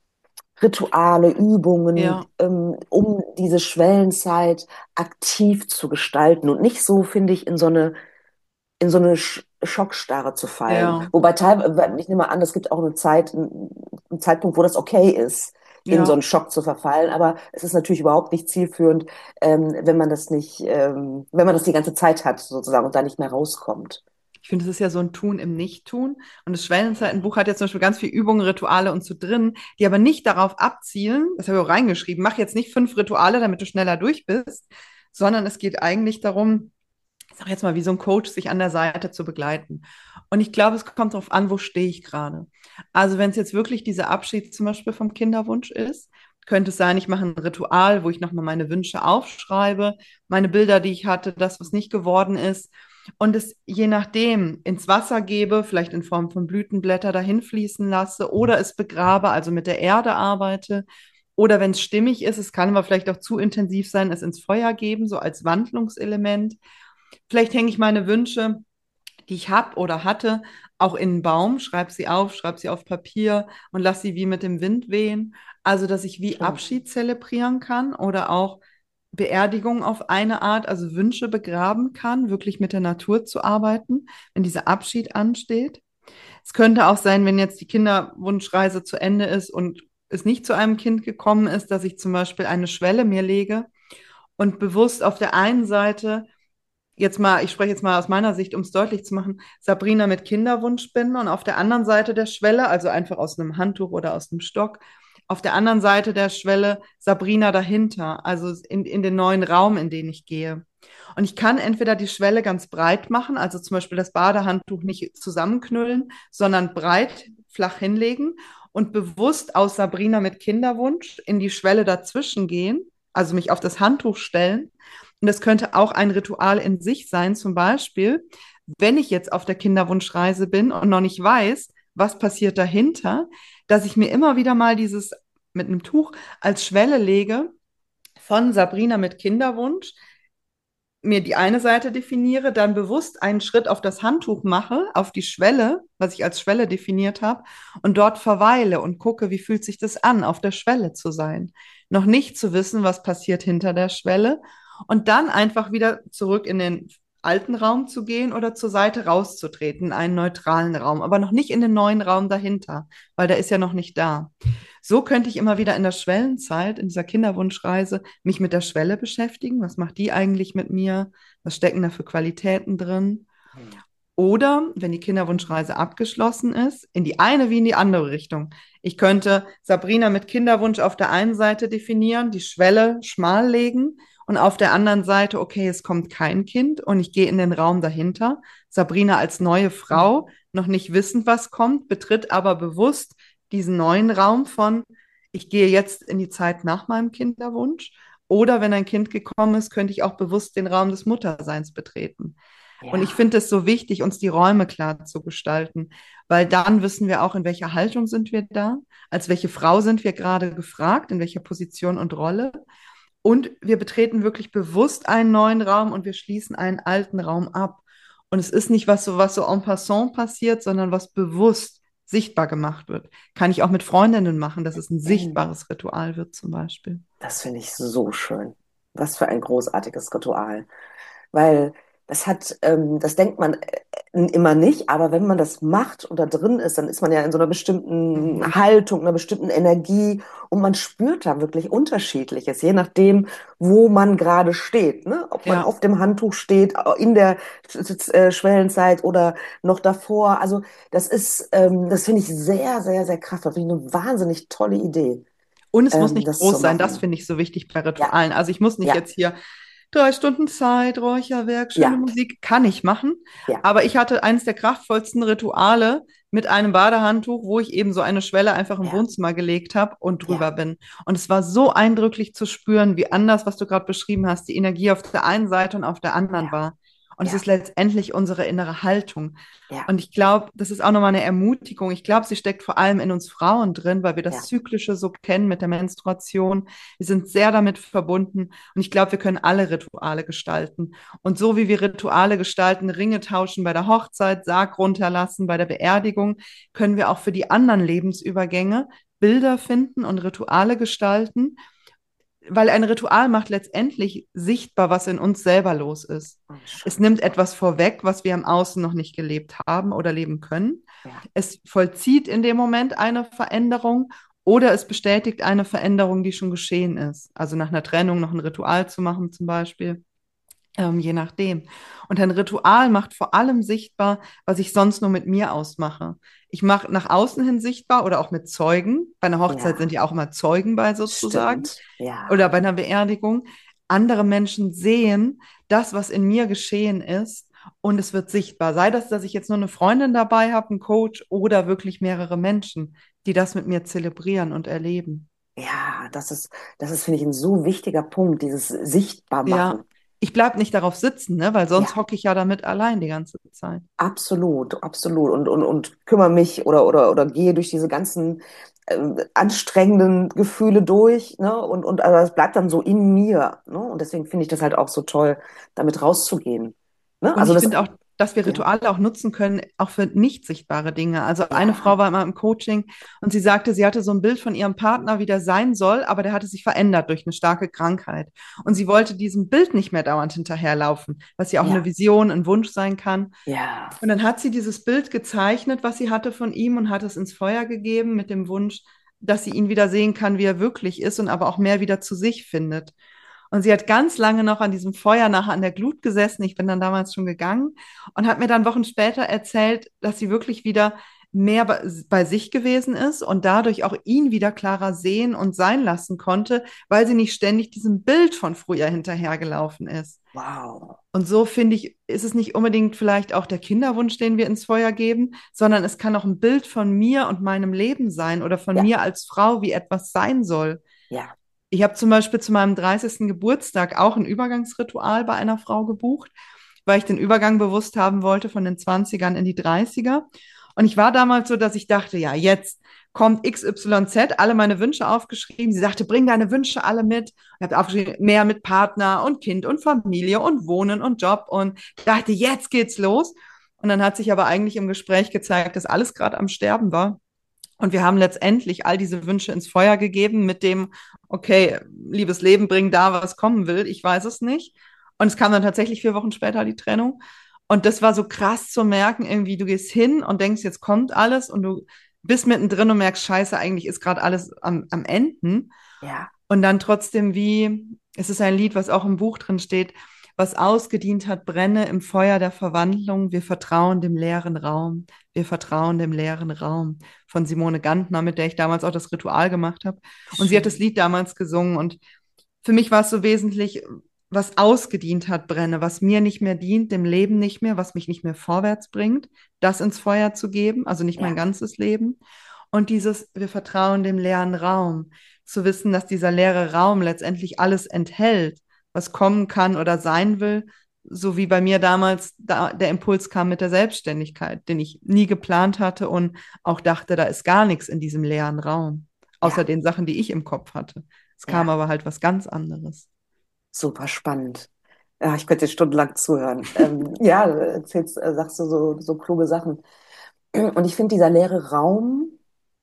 Rituale, Übungen, Ja, ähm, um diese Schwellenzeit aktiv zu gestalten und nicht so, finde ich, in so eine in so eine Sch Schockstarre zu fallen. ja, Wobei teilweise, ich nehme an, es gibt auch eine Zeit, einen Zeitpunkt, wo das okay ist, in so einen ja. Schock zu verfallen. Aber es ist natürlich überhaupt nicht zielführend, ähm, wenn man das nicht, ähm, wenn man das die ganze Zeit hat, sozusagen, und da nicht mehr rauskommt. Ich finde, es ist ja so ein Tun im Nicht-Tun. Und das Schwellenzeitenbuch hat jetzt zum Beispiel ganz viele Übungen, Rituale und so drin, die aber nicht darauf abzielen, das habe ich auch reingeschrieben, mach jetzt nicht fünf Rituale, damit du schneller durch bist, sondern es geht eigentlich darum, ich sage jetzt mal, wie so ein Coach, sich an der Seite zu begleiten. Und ich glaube, es kommt darauf an, wo stehe ich gerade. Also wenn es jetzt wirklich dieser Abschied zum Beispiel vom Kinderwunsch ist, könnte es sein, ich mache ein Ritual, wo ich nochmal meine Wünsche aufschreibe, meine Bilder, die ich hatte, das, was nicht geworden ist, und es je nachdem ins Wasser gebe, vielleicht in Form von Blütenblätter dahin fließen lasse oder es begrabe, also mit der Erde arbeite. Oder wenn es stimmig ist, es kann aber vielleicht auch zu intensiv sein, es ins Feuer geben, so als Wandlungselement. Vielleicht hänge ich meine Wünsche, die ich habe oder hatte, auch in einen Baum, schreibe sie auf, schreibe sie auf Papier und lasse sie wie mit dem Wind wehen. Also, dass ich wie Schön. Abschied zelebrieren kann oder auch Beerdigung auf eine Art, also Wünsche begraben kann, wirklich mit der Natur zu arbeiten, wenn dieser Abschied ansteht. Es könnte auch sein, wenn jetzt die Kinderwunschreise zu Ende ist und es nicht zu einem Kind gekommen ist, dass ich zum Beispiel eine Schwelle mir lege und bewusst auf der einen Seite jetzt mal, ich spreche jetzt mal aus meiner Sicht, um es deutlich zu machen, Sabrina mit Kinderwunsch bin und auf der anderen Seite der Schwelle, also einfach aus einem Handtuch oder aus einem Stock, auf der anderen Seite der Schwelle Sabrina dahinter, also in, in den neuen Raum, in den ich gehe. Und ich kann entweder die Schwelle ganz breit machen, also zum Beispiel das Badehandtuch nicht zusammenknüllen, sondern breit, flach hinlegen. und bewusst aus Sabrina mit Kinderwunsch in die Schwelle dazwischen gehen, also mich auf das Handtuch stellen. Und das könnte auch ein Ritual in sich sein, zum Beispiel, wenn ich jetzt auf der Kinderwunschreise bin und noch nicht weiß, was passiert dahinter, dass ich mir immer wieder mal dieses mit einem Tuch als Schwelle lege von Sabrina mit Kinderwunsch, mir die eine Seite definiere, dann bewusst einen Schritt auf das Handtuch mache, auf die Schwelle, was ich als Schwelle definiert habe, und dort verweile und gucke, wie fühlt sich das an, auf der Schwelle zu sein. Noch nicht zu wissen, was passiert hinter der Schwelle und dann einfach wieder zurück in den alten Raum zu gehen oder zur Seite rauszutreten, in einen neutralen Raum, aber noch nicht in den neuen Raum dahinter, weil der ist ja noch nicht da. So könnte ich immer wieder in der Schwellenzeit, in dieser Kinderwunschreise, mich mit der Schwelle beschäftigen. Was macht die eigentlich mit mir? Was stecken da für Qualitäten drin? Oder, wenn die Kinderwunschreise abgeschlossen ist, in die eine wie in die andere Richtung. Ich könnte Sabrina mit Kinderwunsch auf der einen Seite definieren, die Schwelle schmal legen und auf der anderen Seite, okay, es kommt kein Kind und ich gehe in den Raum dahinter. Sabrina als neue Frau, noch nicht wissend, was kommt, betritt aber bewusst diesen neuen Raum von, ich gehe jetzt in die Zeit nach meinem Kinderwunsch. Oder wenn ein Kind gekommen ist, könnte ich auch bewusst den Raum des Mutterseins betreten. Und ich Ja. finde es so wichtig, uns die Räume klar zu gestalten, weil dann wissen wir auch, in welcher Haltung sind wir da, als welche Frau sind wir gerade gefragt, in welcher Position und Rolle. Und wir betreten wirklich bewusst einen neuen Raum und wir schließen einen alten Raum ab. Und es ist nicht was so, was so en passant passiert, sondern was bewusst sichtbar gemacht wird. Kann ich auch mit Freundinnen machen, dass es ein sichtbares Ritual wird zum Beispiel. Das finde ich so schön. Was für ein großartiges Ritual. Weil das hat, ähm, das denkt man äh, immer nicht, aber wenn man das macht und da drin ist, dann ist man ja in so einer Mhm. bestimmten Haltung, einer bestimmten Energie und man spürt da wirklich Unterschiedliches, je nachdem, wo man gerade steht, ne? Ob man Ja. auf dem Handtuch steht, in der äh, Schwellenzeit oder noch davor. Also das ist, ähm, das finde ich sehr, sehr, sehr kraftvoll. Finde ich eine wahnsinnig tolle Idee, Und es muss ähm, nicht das zu groß sein. Das machen. finde ich so wichtig bei Ja, Ritualen. Also ich muss nicht ja, jetzt hier drei Stunden Zeit, Räucherwerk, schöne ja, Musik, kann ich machen. ja, Aber ich hatte eines der kraftvollsten Rituale mit einem Badehandtuch, wo ich eben so eine Schwelle einfach im ja, Wohnzimmer gelegt habe und drüber ja, bin. Und es war so eindrücklich zu spüren, wie anders, was du gerade beschrieben hast, die Energie auf der einen Seite und auf der anderen ja, war. Und es ja, ist letztendlich unsere innere Haltung. ja, Und ich glaube, das ist auch nochmal eine Ermutigung. Ich glaube, sie steckt vor allem in uns Frauen drin, weil wir das ja, Zyklische so kennen mit der Menstruation. Wir sind sehr damit verbunden. Und ich glaube, wir können alle Rituale gestalten. Und so wie wir Rituale gestalten, Ringe tauschen bei der Hochzeit, Sarg runterlassen bei der Beerdigung, können wir auch für die anderen Lebensübergänge Bilder finden und Rituale gestalten, weil ein Ritual macht letztendlich sichtbar, was in uns selber los ist. oh, Es schön. nimmt etwas vorweg, was wir im Außen noch nicht gelebt haben oder leben können. Ja, Es vollzieht in dem Moment eine Veränderung oder es bestätigt eine Veränderung, die schon geschehen ist. Also nach einer Trennung noch ein Ritual zu machen zum Beispiel. Ähm, je nachdem. Und ein Ritual macht vor allem sichtbar, was ich sonst nur mit mir ausmache. Ich mache nach außen hin sichtbar oder auch mit Zeugen. Bei einer Hochzeit sind ja, ja auch immer Zeugen bei sozusagen stimmt. Ja, oder bei einer Beerdigung. Andere Menschen sehen das, was in mir geschehen ist und es wird sichtbar. Sei das, dass ich jetzt nur eine Freundin dabei habe, einen Coach oder wirklich mehrere Menschen, die das mit mir zelebrieren und erleben. ja, das ist, das ist, finde ich, ein so wichtiger Punkt, dieses Ja, Sichtbarmachen. ich bleibe nicht darauf sitzen, ne, weil sonst Ja, hocke ich ja damit allein die ganze Zeit. absolut, absolut. Und, und, und kümmere mich oder, oder, oder gehe durch diese ganzen ähm, anstrengenden Gefühle durch, ne? Und, und aber es bleibt dann so in mir, ne? Und deswegen finde ich das halt auch so toll, damit rauszugehen. Ne? Und Also ich das, finde auch, dass wir ja, Rituale auch nutzen können, auch für nicht sichtbare Dinge. Also eine ja, Frau war mal im Coaching und sie sagte, sie hatte so ein Bild von ihrem Partner, wie der sein soll, aber der hatte sich verändert durch eine starke Krankheit. Und sie wollte diesem Bild nicht mehr dauernd hinterherlaufen, was ja auch eine ja, Vision, ein Wunsch sein kann. ja, Und dann hat sie dieses Bild gezeichnet, was sie hatte von ihm und hat es ins Feuer gegeben mit dem Wunsch, dass sie ihn wieder sehen kann, wie er wirklich ist und aber auch mehr wieder zu sich findet. Und sie hat ganz lange noch an diesem Feuer nachher an der Glut gesessen. Ich bin dann damals schon gegangen und hat mir dann Wochen später erzählt, dass sie wirklich wieder mehr bei, bei sich gewesen ist und dadurch auch ihn wieder klarer sehen und sein lassen konnte, weil sie nicht ständig diesem Bild von früher hinterhergelaufen ist. Wow. Und so finde ich, ist es nicht unbedingt vielleicht auch der Kinderwunsch, den wir ins Feuer geben, sondern es kann auch ein Bild von mir und meinem Leben sein oder von Ja, mir als Frau, wie etwas sein soll. ja. Ich habe zum Beispiel zu meinem dreißigsten Geburtstag auch ein Übergangsritual bei einer Frau gebucht, weil ich den Übergang bewusst haben wollte von den Zwanzigern in die Dreißiger. Und ich war damals so, dass ich dachte, ja, jetzt kommt X Y Z, alle meine Wünsche aufgeschrieben. Sie sagte, bring deine Wünsche alle mit. Ich habe aufgeschrieben, mehr mit Partner und Kind und Familie und Wohnen und Job und dachte, jetzt geht's los. Und dann hat sich aber eigentlich im Gespräch gezeigt, dass alles gerade am Sterben war. Und wir haben letztendlich all diese Wünsche ins Feuer gegeben mit dem, okay, liebes Leben, bring da, was kommen will. Ich weiß es nicht. Und es kam dann tatsächlich vier Wochen später die Trennung. Und das war so krass zu merken, irgendwie, du gehst hin und denkst, jetzt kommt alles und du bist mittendrin und merkst, scheiße, eigentlich ist gerade alles am, am Enden. Ja, Und dann trotzdem wie, es ist ein Lied, was auch im Buch drin steht, was ausgedient hat, brenne im Feuer der Verwandlung. Wir vertrauen dem leeren Raum. Wir vertrauen dem leeren Raum. Von Simone Gantner, mit der ich damals auch das Ritual gemacht habe. Und sie hat das schön. Lied damals gesungen. Und für mich war es so wesentlich, was ausgedient hat, brenne, was mir nicht mehr dient, dem Leben nicht mehr, was mich nicht mehr vorwärts bringt, das ins Feuer zu geben, also nicht mein Ja, ganzes Leben. Und dieses, wir vertrauen dem leeren Raum, zu wissen, dass dieser leere Raum letztendlich alles enthält, was kommen kann oder sein will, so wie bei mir damals da der Impuls kam mit der Selbstständigkeit, den ich nie geplant hatte und auch dachte, da ist gar nichts in diesem leeren Raum, außer ja, den Sachen, die ich im Kopf hatte. Es kam ja. aber halt was ganz anderes. Super spannend. Ja, ich könnte dir stundenlang zuhören. Ähm, ja, erzählst, äh, sagst du so, so kluge Sachen. Und ich finde, dieser leere Raum,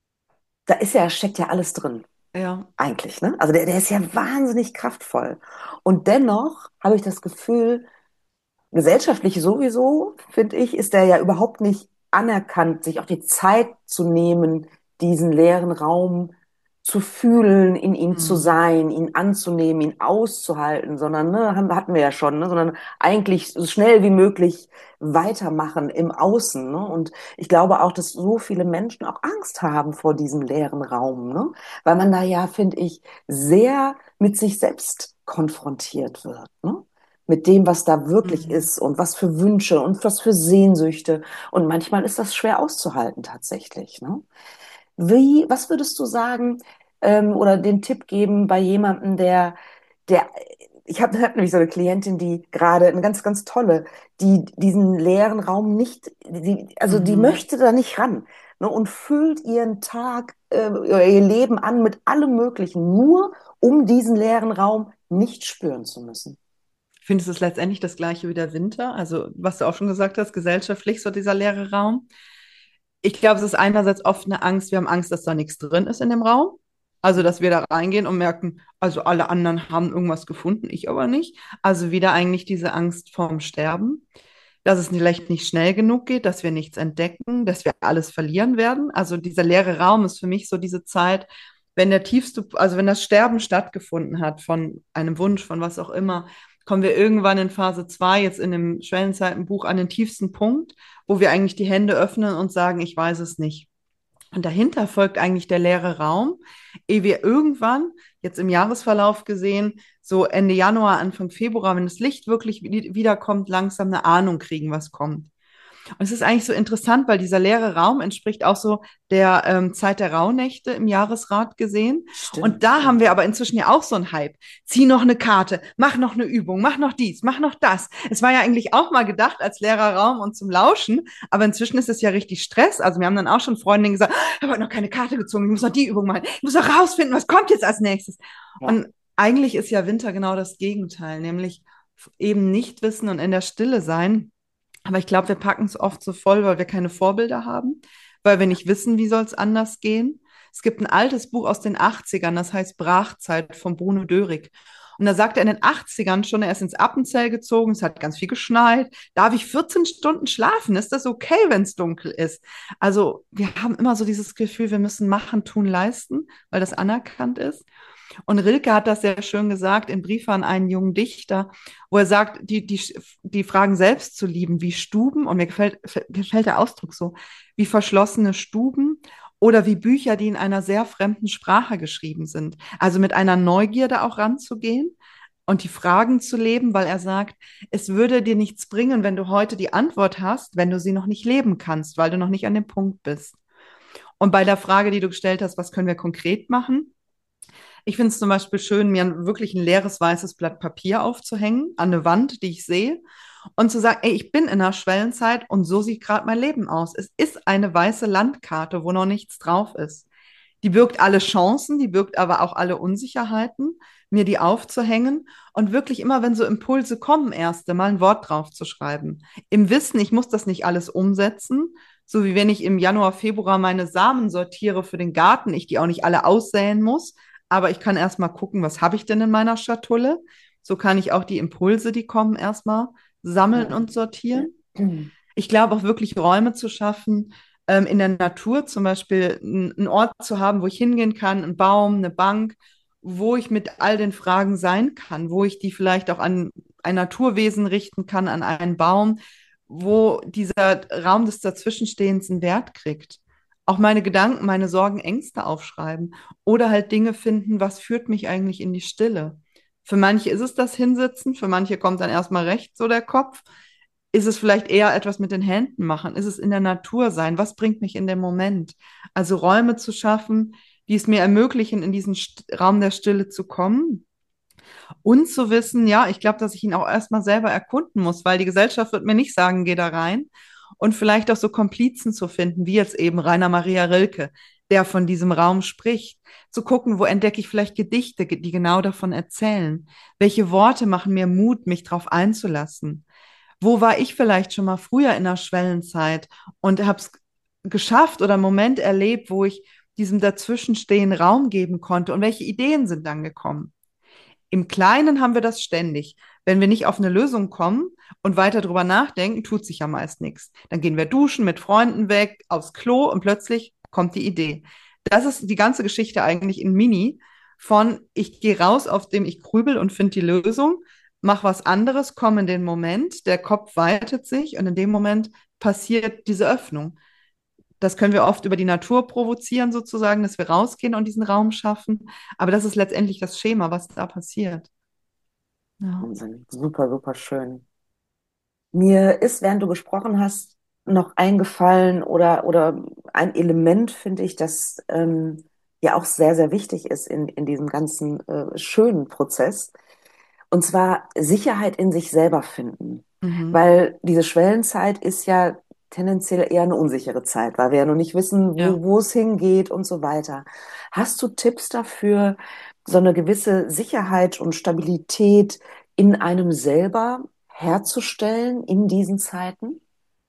da ist ja, steckt ja alles drin, Ja. eigentlich, ne? Also der, der ist ja wahnsinnig kraftvoll. Und dennoch habe ich das Gefühl, gesellschaftlich sowieso, finde ich, ist der ja überhaupt nicht anerkannt, sich auch die Zeit zu nehmen, diesen leeren Raum zu fühlen, in ihm zu Mhm. sein, ihn anzunehmen, ihn auszuhalten, sondern, ne, haben, hatten wir ja schon, ne, sondern eigentlich so schnell wie möglich weitermachen im Außen, ne? Und ich glaube auch, dass so viele Menschen auch Angst haben vor diesem leeren Raum, ne? Weil man da ja, finde ich, sehr mit sich selbst konfrontiert wird, ne? Mit dem, was da wirklich Mhm. ist und was für Wünsche und was für Sehnsüchte. Und manchmal ist das schwer auszuhalten tatsächlich, ne? Wie, was würdest du sagen, ähm, oder den Tipp geben bei jemandem, der, der, ich habe hab nämlich so eine Klientin, die gerade eine ganz, ganz tolle, die diesen leeren Raum nicht, die, also die Mhm. möchte da nicht ran, ne, und füllt ihren Tag, äh, oder ihr Leben an mit allem Möglichen, nur um diesen leeren Raum nicht spüren zu müssen. Ich finde, es ist letztendlich das Gleiche wie der Winter. Also, was du auch schon gesagt hast, gesellschaftlich so dieser leere Raum. Ich glaube, es ist einerseits oft eine Angst. Wir haben Angst, dass da nichts drin ist in dem Raum. Also, dass wir da reingehen und merken, also alle anderen haben irgendwas gefunden, ich aber nicht. Also wieder eigentlich diese Angst vorm Sterben, dass es vielleicht nicht schnell genug geht, dass wir nichts entdecken, dass wir alles verlieren werden. Also dieser leere Raum ist für mich so diese Zeit, wenn der tiefste, also wenn das Sterben stattgefunden hat von einem Wunsch, von was auch immer, kommen wir irgendwann in Phase zwei jetzt in dem Schwellenzeitenbuch, an den tiefsten Punkt, wo wir eigentlich die Hände öffnen und sagen, ich weiß es nicht. Und dahinter folgt eigentlich der leere Raum, ehe wir irgendwann, jetzt im Jahresverlauf gesehen, so Ende Januar, Anfang Februar, wenn das Licht wirklich wiederkommt, langsam eine Ahnung kriegen, was kommt. Und es ist eigentlich so interessant, weil dieser leere Raum entspricht auch so der ähm, Zeit der Rauhnächte im Jahresrat gesehen. Und Stimmt, da ja. haben wir aber inzwischen ja auch so einen Hype. Zieh noch eine Karte, mach noch eine Übung, mach noch dies, mach noch das. Es war ja eigentlich auch mal gedacht als leerer Raum und zum Lauschen, aber inzwischen ist es ja richtig Stress. Also wir haben dann auch schon Freundinnen gesagt, ich habe heute noch keine Karte gezogen, ich muss noch die Übung machen, ich muss noch rausfinden, was kommt jetzt als nächstes. Ja. Und eigentlich ist ja Winter genau das Gegenteil, nämlich eben nicht wissen und in der Stille sein. Aber ich glaube, wir packen es oft so voll, weil wir keine Vorbilder haben, weil wir nicht wissen, wie soll es anders gehen. Es gibt ein altes Buch aus den Achtzigern, das heißt Brachzeit von Bruno Dörig. Und da sagt er in den Achtzigern schon, er ist ins Appenzell gezogen, es hat ganz viel geschneit. Darf ich vierzehn Stunden schlafen? Ist das okay, wenn es dunkel ist? Also wir haben immer so dieses Gefühl, wir müssen machen, tun, leisten, weil das anerkannt ist. Und Rilke hat das sehr schön gesagt in Briefe an einen jungen Dichter, wo er sagt, die, die, die Fragen selbst zu lieben, wie Stuben, und mir gefällt, gefällt der Ausdruck so, wie verschlossene Stuben oder wie Bücher, die in einer sehr fremden Sprache geschrieben sind. Also mit einer Neugierde auch ranzugehen und die Fragen zu leben, weil er sagt, es würde dir nichts bringen, wenn du heute die Antwort hast, wenn du sie noch nicht leben kannst, weil du noch nicht an dem Punkt bist. Und bei der Frage, die du gestellt hast, was können wir konkret machen? Ich finde es zum Beispiel schön, mir ein, wirklich ein leeres weißes Blatt Papier aufzuhängen an eine Wand, die ich sehe, und zu sagen, ey, ich bin in der Schwellenzeit und so sieht gerade mein Leben aus. Es ist eine weiße Landkarte, wo noch nichts drauf ist. Die birgt alle Chancen, die birgt aber auch alle Unsicherheiten, mir die aufzuhängen und wirklich immer, wenn so Impulse kommen, erst mal ein Wort drauf zu schreiben. Im Wissen, ich muss das nicht alles umsetzen, so wie wenn ich im Januar, Februar meine Samen sortiere für den Garten, ich die auch nicht alle aussäen muss, aber ich kann erst mal gucken, was habe ich denn in meiner Schatulle? So kann ich auch die Impulse, die kommen, erstmal sammeln und sortieren. Ich glaube auch wirklich Räume zu schaffen, ähm, in der Natur zum Beispiel einen Ort zu haben, wo ich hingehen kann, ein Baum, eine Bank, wo ich mit all den Fragen sein kann, wo ich die vielleicht auch an ein Naturwesen richten kann, an einen Baum, wo dieser Raum des Dazwischenstehens einen Wert kriegt. Auch meine Gedanken, meine Sorgen, Ängste aufschreiben oder halt Dinge finden, was führt mich eigentlich in die Stille. Für manche ist es das Hinsitzen, für manche kommt dann erstmal rechts so der Kopf. Ist es vielleicht eher etwas mit den Händen machen? Ist es in der Natur sein? Was bringt mich in den Moment? Also Räume zu schaffen, die es mir ermöglichen, in diesen St Raum der Stille zu kommen und zu wissen, ja, ich glaube, dass ich ihn auch erstmal selber erkunden muss, weil die Gesellschaft wird mir nicht sagen, geh da rein. Und vielleicht auch so Komplizen zu finden, wie jetzt eben Rainer Maria Rilke, der von diesem Raum spricht. Zu gucken, wo entdecke ich vielleicht Gedichte, die genau davon erzählen. Welche Worte machen mir Mut, mich darauf einzulassen? Wo war ich vielleicht schon mal früher in der Schwellenzeit und habe es geschafft oder einen Moment erlebt, wo ich diesem Dazwischenstehen Raum geben konnte und welche Ideen sind dann gekommen? Im Kleinen haben wir das ständig. Wenn wir nicht auf eine Lösung kommen und weiter drüber nachdenken, tut sich ja meist nichts. Dann gehen wir duschen, mit Freunden weg, aufs Klo und plötzlich kommt die Idee. Das ist die ganze Geschichte eigentlich in Mini von ich gehe raus, auf dem ich grübel und finde die Lösung, mach was anderes, komme in den Moment, der Kopf weitet sich und in dem Moment passiert diese Öffnung. Das können wir oft über die Natur provozieren, sozusagen, dass wir rausgehen und diesen Raum schaffen. Aber das ist letztendlich das Schema, was da passiert. Ja. Wahnsinn. Super, super schön. Mir ist, während du gesprochen hast, noch eingefallen oder, oder ein Element, finde ich, das ähm, ja auch sehr, sehr wichtig ist in, in diesem ganzen äh, schönen Prozess. Und zwar Sicherheit in sich selber finden. Mhm. Weil diese Schwellenzeit ist ja tendenziell eher eine unsichere Zeit, weil wir ja noch nicht wissen, Ja. wo, wo es hingeht und so weiter. Hast du Tipps dafür, so eine gewisse Sicherheit und Stabilität in einem selber herzustellen in diesen Zeiten?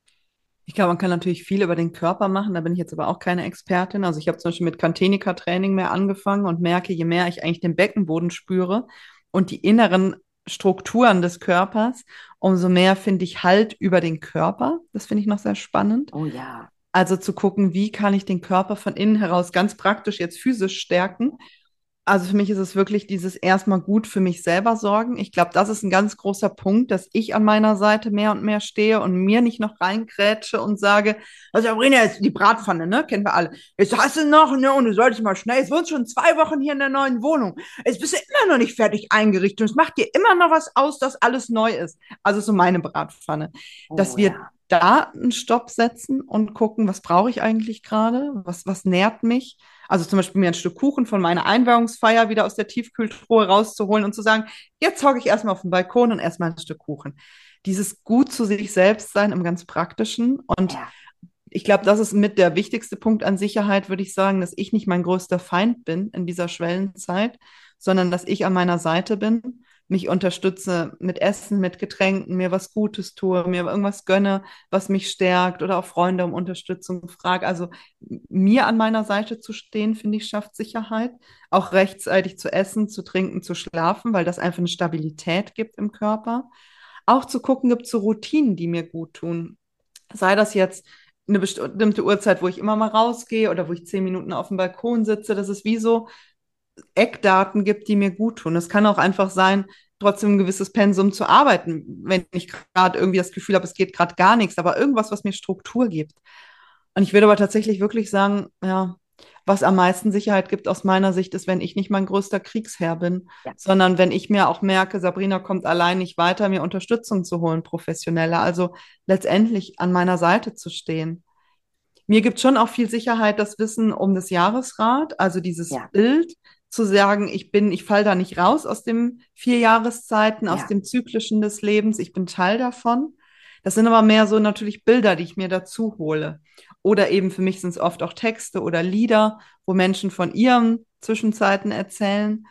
Ich glaube, man kann natürlich viel über den Körper machen, da bin ich jetzt aber auch keine Expertin. Also ich habe zum Beispiel mit Kantenika-Training mehr angefangen und merke, je mehr ich eigentlich den Beckenboden spüre und die inneren Strukturen des Körpers, umso mehr finde ich Halt über den Körper. Das finde ich noch sehr spannend. Oh ja. Also zu gucken, wie kann ich den Körper von innen heraus ganz praktisch jetzt physisch stärken. Also für mich ist es wirklich dieses erstmal gut für mich selber sorgen. Ich glaube, das ist ein ganz großer Punkt, dass ich an meiner Seite mehr und mehr stehe und mir nicht noch reingrätsche und sage, also Sabrina, jetzt die Bratpfanne, ne? Kennen wir alle. Jetzt hast du noch, ne? Und du solltest mal schnell. Jetzt wohnst schon zwei Wochen hier in der neuen Wohnung. Jetzt bist du immer noch nicht fertig eingerichtet. Und es macht dir immer noch was aus, dass alles neu ist. Also so meine Bratpfanne. Dass Oh wir ja. da einen Stopp setzen und gucken, was brauche ich eigentlich gerade? Was, was nährt mich? Also zum Beispiel mir ein Stück Kuchen von meiner Einweihungsfeier wieder aus der Tiefkühltruhe rauszuholen und zu sagen, jetzt hocke ich erstmal auf dem Balkon und erstmal ein Stück Kuchen. Dieses gut zu sich selbst sein im ganz Praktischen. Und Ja. ich glaube, das ist mit der wichtigste Punkt an Sicherheit, würde ich sagen, dass ich nicht mein größter Feind bin in dieser Schwellenzeit, sondern dass ich an meiner Seite bin, mich unterstütze mit Essen, mit Getränken, mir was Gutes tue, mir irgendwas gönne, was mich stärkt oder auch Freunde um Unterstützung frage. Also mir an meiner Seite zu stehen, finde ich, schafft Sicherheit. Auch rechtzeitig zu essen, zu trinken, zu schlafen, weil das einfach eine Stabilität gibt im Körper. Auch zu gucken, gibt es so Routinen, die mir gut tun. Sei das jetzt eine bestimmte Uhrzeit, wo ich immer mal rausgehe oder wo ich zehn Minuten auf dem Balkon sitze. Das ist wie so Eckdaten gibt, die mir gut tun. Es kann auch einfach sein, trotzdem ein gewisses Pensum zu arbeiten, wenn ich gerade irgendwie das Gefühl habe, es geht gerade gar nichts, aber irgendwas, was mir Struktur gibt. Und ich würde aber tatsächlich wirklich sagen, ja, was am meisten Sicherheit gibt aus meiner Sicht, ist, wenn ich nicht mein größter Kriegsherr bin, Ja, sondern wenn ich mir auch merke, Sabrina kommt allein nicht weiter, mir Unterstützung zu holen, professionelle, also letztendlich an meiner Seite zu stehen. Mir gibt schon auch viel Sicherheit das Wissen um das Jahresrad, also dieses ja, Bild zu sagen, ich bin, ich falle da nicht raus aus den vier Jahreszeiten, aus ja. dem Zyklischen des Lebens, ich bin Teil davon. Das sind aber mehr so natürlich Bilder, die ich mir dazu hole. Oder eben für mich sind es oft auch Texte oder Lieder, wo Menschen von ihren Zwischenzeiten erzählen.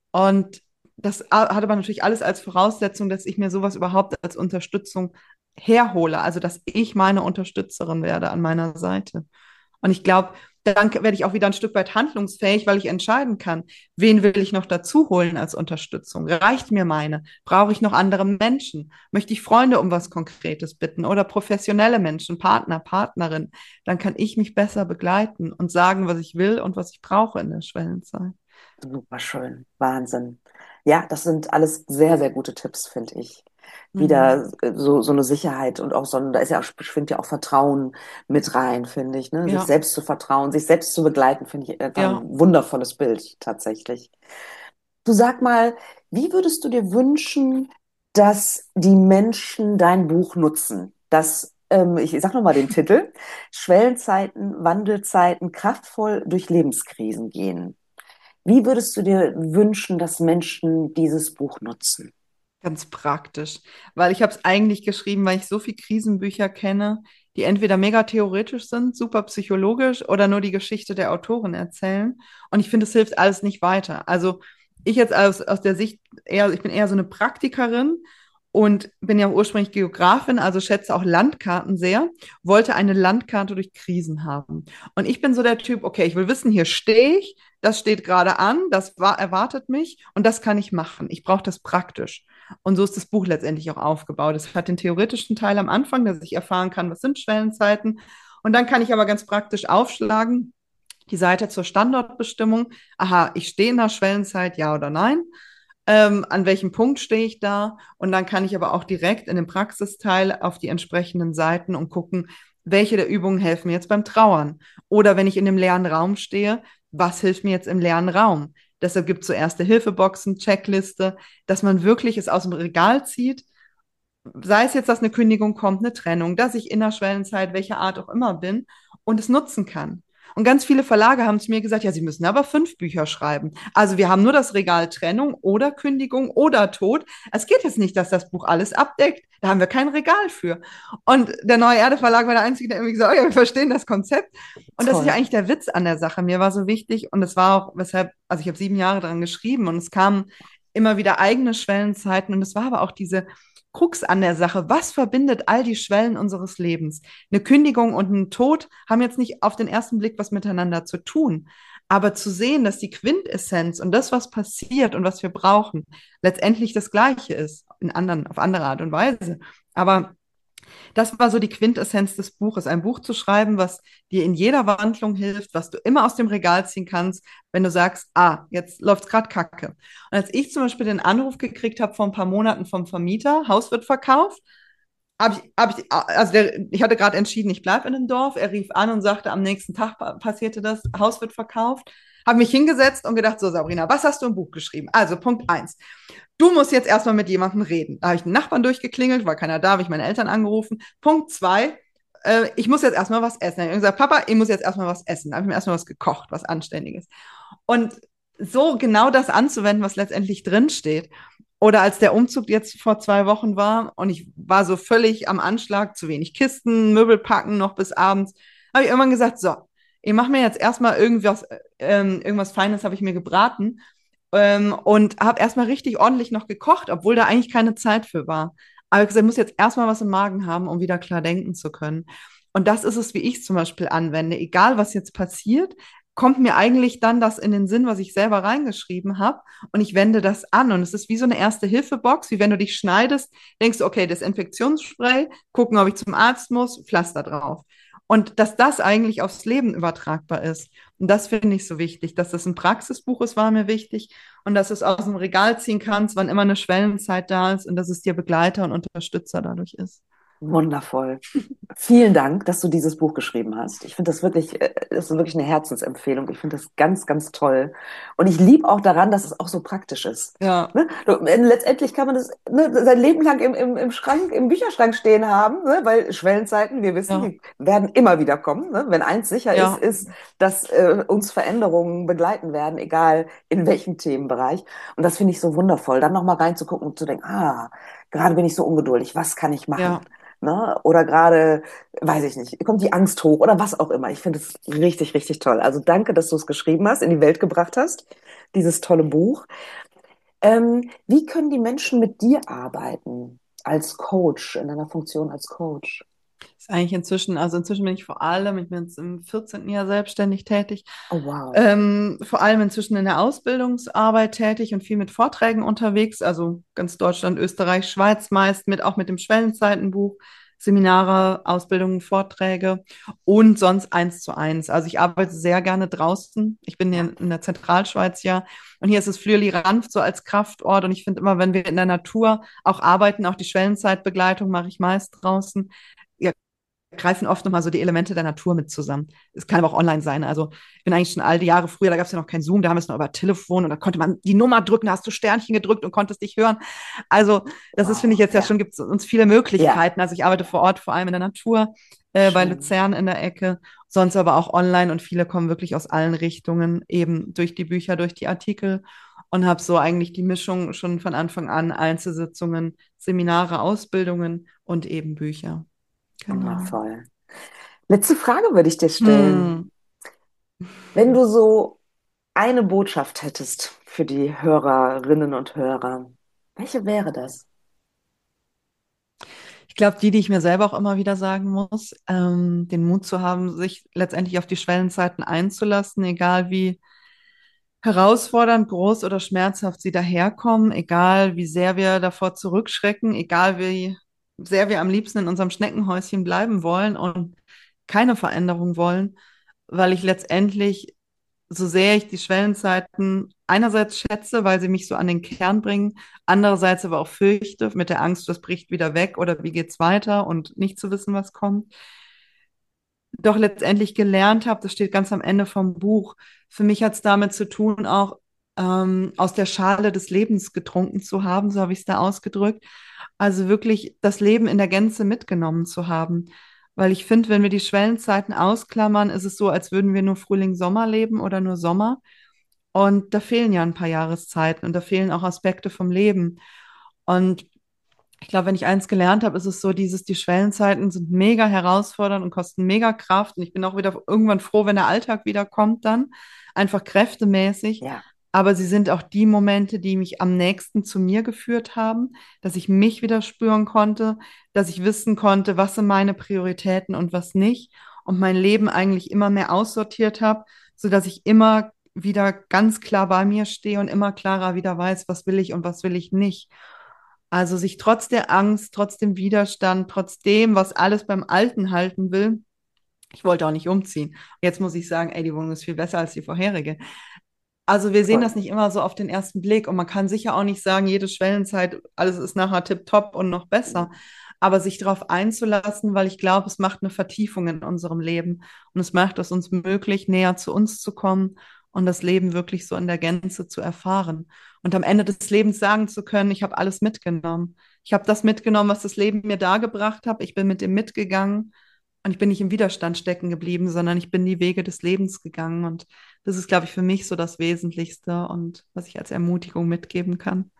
Und das hat aber natürlich alles als Voraussetzung, dass ich mir sowas überhaupt als Unterstützung herhole, also dass ich meine Unterstützerin werde an meiner Seite. Und ich glaube, dann werde ich auch wieder ein Stück weit handlungsfähig, weil ich entscheiden kann, wen will ich noch dazu holen als Unterstützung? Reicht mir meine? Brauche ich noch andere Menschen? Möchte ich Freunde um was Konkretes bitten oder professionelle Menschen, Partner, Partnerin? Dann kann ich mich besser begleiten und sagen, was ich will und was ich brauche in der Schwellenzeit. Super schön. Wahnsinn. Ja, das sind alles sehr, sehr gute Tipps, finde ich. Mhm. Wieder äh, so, so eine Sicherheit und auch so ein, da ist ja, schwingt ja auch Vertrauen mit rein, finde ich, ne? Sich Ja, selbst zu vertrauen, sich selbst zu begleiten, finde ich einfach ja. ein wundervolles Bild, tatsächlich. Du sag mal, wie würdest du dir wünschen, dass die Menschen dein Buch nutzen? Das, ähm, ich sag noch mal den Titel: Schwellenzeiten, Wandelzeiten, kraftvoll durch Lebenskrisen gehen. Wie würdest du dir wünschen, dass Menschen dieses Buch nutzen? Ganz praktisch, weil ich habe es eigentlich geschrieben, weil ich so viele Krisenbücher kenne, die entweder mega theoretisch sind, super psychologisch oder nur die Geschichte der Autorin erzählen. Und ich finde, es hilft alles nicht weiter. Also ich jetzt aus, aus der Sicht eher, ich bin eher so eine Praktikerin und bin ja ursprünglich Geografin, also schätze auch Landkarten sehr, wollte eine Landkarte durch Krisen haben. Und ich bin so der Typ, okay, ich will wissen, hier stehe ich, das steht gerade an, das war, erwartet mich und das kann ich machen. Ich brauche das praktisch. Und so ist das Buch letztendlich auch aufgebaut. Es hat den theoretischen Teil am Anfang, dass ich erfahren kann, was sind Schwellenzeiten. Und dann kann ich aber ganz praktisch aufschlagen, die Seite zur Standortbestimmung. Aha, ich stehe in der Schwellenzeit, ja oder nein? Ähm, an welchem Punkt stehe ich da? Und dann kann ich aber auch direkt in den Praxisteil auf die entsprechenden Seiten und gucken, welche der Übungen helfen mir jetzt beim Trauern. Oder wenn ich in dem leeren Raum stehe, was hilft mir jetzt im leeren Raum? Deshalb gibt es so erste Hilfeboxen, Checkliste, dass man wirklich es aus dem Regal zieht, sei es jetzt, dass eine Kündigung kommt, eine Trennung, dass ich in der Schwellenzeit, welcher Art auch immer bin und es nutzen kann. Und ganz viele Verlage haben zu mir gesagt, ja, sie müssen aber fünf Bücher schreiben. Also wir haben nur das Regal Trennung oder Kündigung oder Tod. Es geht jetzt nicht, dass das Buch alles abdeckt. Da haben wir kein Regal für. Und der Neue Erde Verlag war der Einzige, der irgendwie gesagt hat, oh ja, wir verstehen das Konzept. Und das ist ja Toll. eigentlich der Witz an der Sache. Mir war so wichtig und es war auch, weshalb, also ich habe sieben Jahre daran geschrieben und es kamen immer wieder eigene Schwellenzeiten und es war aber auch diese Krux an der Sache. Was verbindet all die Schwellen unseres Lebens? Eine Kündigung und ein Tod haben jetzt nicht auf den ersten Blick was miteinander zu tun. Aber zu sehen, dass die Quintessenz und das, was passiert und was wir brauchen, letztendlich das Gleiche ist, in anderen, auf andere Art und Weise. Aber das war so die Quintessenz des Buches, ein Buch zu schreiben, was dir in jeder Wandlung hilft, was du immer aus dem Regal ziehen kannst, wenn du sagst, ah, jetzt läuft's gerade Kacke. Und als ich zum Beispiel den Anruf gekriegt habe vor ein paar Monaten vom Vermieter, Haus wird verkauft, habe ich, hab ich, also der, ich hatte gerade entschieden, ich bleibe in dem Dorf. Er rief an und sagte, am nächsten Tag passierte das, Haus wird verkauft. Habe mich hingesetzt und gedacht, so Sabrina, was hast du im Buch geschrieben? Also Punkt eins, du musst jetzt erstmal mit jemandem reden. Da habe ich einen Nachbarn durchgeklingelt, war keiner da, habe ich meine Eltern angerufen. Punkt zwei, äh, ich muss jetzt erstmal was essen. Da habe ich gesagt, Papa, ich muss jetzt erstmal was essen. Da habe ich mir erstmal was gekocht, was Anständiges. Und so genau das anzuwenden, was letztendlich drinsteht. Oder als der Umzug jetzt vor zwei Wochen war und ich war so völlig am Anschlag, zu wenig Kisten, Möbel packen noch bis abends, habe ich irgendwann gesagt, so, ich mache mir jetzt erstmal irgendwas, ähm, irgendwas Feines habe ich mir gebraten ähm, und habe erstmal richtig ordentlich noch gekocht, obwohl da eigentlich keine Zeit für war. Aber ich gesagt, ich muss jetzt erstmal was im Magen haben, um wieder klar denken zu können. Und das ist es, wie ich es zum Beispiel anwende. Egal, was jetzt passiert, kommt mir eigentlich dann das in den Sinn, was ich selber reingeschrieben habe und ich wende das an. Und es ist wie so eine Erste-Hilfe-Box, wie wenn du dich schneidest, denkst du, okay, Desinfektionsspray, gucken, ob ich zum Arzt muss, Pflaster drauf. Und dass das eigentlich aufs Leben übertragbar ist. Und das finde ich so wichtig, dass das ein Praxisbuch ist, war mir wichtig. Und dass du es aus dem Regal ziehen kannst, wann immer eine Schwellenzeit da ist und dass es dir Begleiter und Unterstützer dadurch ist. Wundervoll. Vielen Dank, dass du dieses Buch geschrieben hast. Ich finde das wirklich, äh, das ist wirklich eine Herzensempfehlung. Ich finde das ganz, ganz toll. Und ich liebe auch daran, dass es auch so praktisch ist. Ja. Ne? Du, äh, letztendlich kann man das ne, sein Leben lang im, im, im Schrank, im Bücherschrank stehen haben, ne? Weil Schwellenzeiten, wir wissen, Ja. die werden immer wieder kommen. Ne? Wenn eins sicher Ja. ist, ist, dass äh, uns Veränderungen begleiten werden, egal in welchem Themenbereich. Und das finde ich so wundervoll, dann nochmal reinzugucken und zu denken, ah, gerade bin ich so ungeduldig, was kann ich machen? Ja. Ne? Oder gerade, weiß ich nicht, kommt die Angst hoch oder was auch immer. Ich finde es richtig, richtig toll. Also danke, dass du es geschrieben hast, in die Welt gebracht hast, dieses tolle Buch. Ähm, wie können die Menschen mit dir arbeiten als Coach, in deiner Funktion als Coach? Ist eigentlich inzwischen, also inzwischen bin ich vor allem, ich bin jetzt im vierzehnten Jahr selbstständig tätig, Oh wow. ähm, vor allem inzwischen in der Ausbildungsarbeit tätig und viel mit Vorträgen unterwegs, also ganz Deutschland, Österreich, Schweiz meist, mit auch mit dem Schwellenzeitenbuch, Seminare, Ausbildungen, Vorträge und sonst eins zu eins. Also ich arbeite sehr gerne draußen. Ich bin ja in der Zentralschweiz ja und hier ist es Flüeli-Ranft so als Kraftort und ich finde immer, wenn wir in der Natur auch arbeiten, auch die Schwellenzeitbegleitung mache ich meist draußen, ja, greifen oft nochmal so die Elemente der Natur mit zusammen. Es kann aber auch online sein. Also ich bin eigentlich schon all die Jahre früher, da gab es ja noch kein Zoom, da haben wir es noch über Telefon und da konnte man die Nummer drücken, da hast du Sternchen gedrückt und konntest dich hören. Also das Wow, ist, finde ich jetzt ja, ja. schon, gibt es uns viele Möglichkeiten. Ja. Also ich arbeite vor Ort, vor allem in der Natur, äh, bei Luzern in der Ecke, sonst aber auch online und viele kommen wirklich aus allen Richtungen, eben durch die Bücher, durch die Artikel und habe so eigentlich die Mischung schon von Anfang an, Einzelsitzungen, Seminare, Ausbildungen und eben Bücher. Genau. Wundervoll. Letzte Frage würde ich dir stellen. Hm. Wenn du so eine Botschaft hättest für die Hörerinnen und Hörer, welche wäre das? Ich glaube, die, die ich mir selber auch immer wieder sagen muss, ähm, den Mut zu haben, sich letztendlich auf die Schwellenzeiten einzulassen, egal wie herausfordernd, groß oder schmerzhaft sie daherkommen, egal wie sehr wir davor zurückschrecken, egal wie sehr wir am liebsten in unserem Schneckenhäuschen bleiben wollen und keine Veränderung wollen, weil ich letztendlich, so sehr ich die Schwellenzeiten einerseits schätze, weil sie mich so an den Kern bringen, andererseits aber auch fürchte, mit der Angst, das bricht wieder weg oder wie geht's weiter und nicht zu wissen, was kommt, doch letztendlich gelernt habe, das steht ganz am Ende vom Buch, für mich hat es damit zu tun, auch ähm, aus der Schale des Lebens getrunken zu haben, so habe ich es da ausgedrückt. Also wirklich das Leben in der Gänze mitgenommen zu haben. Weil ich finde, wenn wir die Schwellenzeiten ausklammern, ist es so, als würden wir nur Frühling, Sommer leben oder nur Sommer. Und da fehlen ja ein paar Jahreszeiten und da fehlen auch Aspekte vom Leben. Und ich glaube, wenn ich eins gelernt habe, ist es so, dieses, die Schwellenzeiten sind mega herausfordernd und kosten mega Kraft. Und ich bin auch wieder irgendwann froh, wenn der Alltag wieder kommt dann, einfach kräftemäßig. Ja. Aber sie sind auch die Momente, die mich am nächsten zu mir geführt haben, dass ich mich wieder spüren konnte, dass ich wissen konnte, was sind meine Prioritäten und was nicht. Und mein Leben eigentlich immer mehr aussortiert habe, sodass ich immer wieder ganz klar bei mir stehe und immer klarer wieder weiß, was will ich und was will ich nicht. Also sich trotz der Angst, trotz dem Widerstand, trotz dem, was alles beim Alten halten will, ich wollte auch nicht umziehen. Jetzt muss ich sagen, ey, die Wohnung ist viel besser als die vorherige. Also wir sehen das nicht immer so auf den ersten Blick und man kann sicher auch nicht sagen, jede Schwellenzeit, alles ist nachher tipptopp und noch besser. Aber sich darauf einzulassen, weil ich glaube, es macht eine Vertiefung in unserem Leben und es macht es uns möglich, näher zu uns zu kommen und das Leben wirklich so in der Gänze zu erfahren. Und am Ende des Lebens sagen zu können, ich habe alles mitgenommen. Ich habe das mitgenommen, was das Leben mir dargebracht hat. Ich bin mit dem mitgegangen und ich bin nicht im Widerstand stecken geblieben, sondern ich bin die Wege des Lebens gegangen. Und das ist, glaube ich, für mich so das Wesentlichste und was ich als Ermutigung mitgeben kann.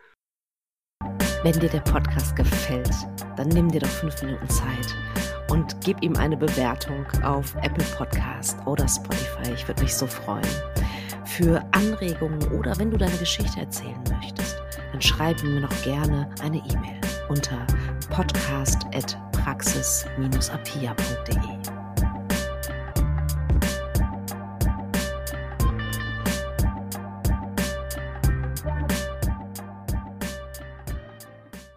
Wenn dir der Podcast gefällt, dann nimm dir doch fünf Minuten Zeit und gib ihm eine Bewertung auf Apple Podcast oder Spotify. Ich würde mich so freuen. Für Anregungen oder wenn du deine Geschichte erzählen möchtest, dann schreib mir noch gerne eine E-Mail unter podcast at praxis dash apia punkt de.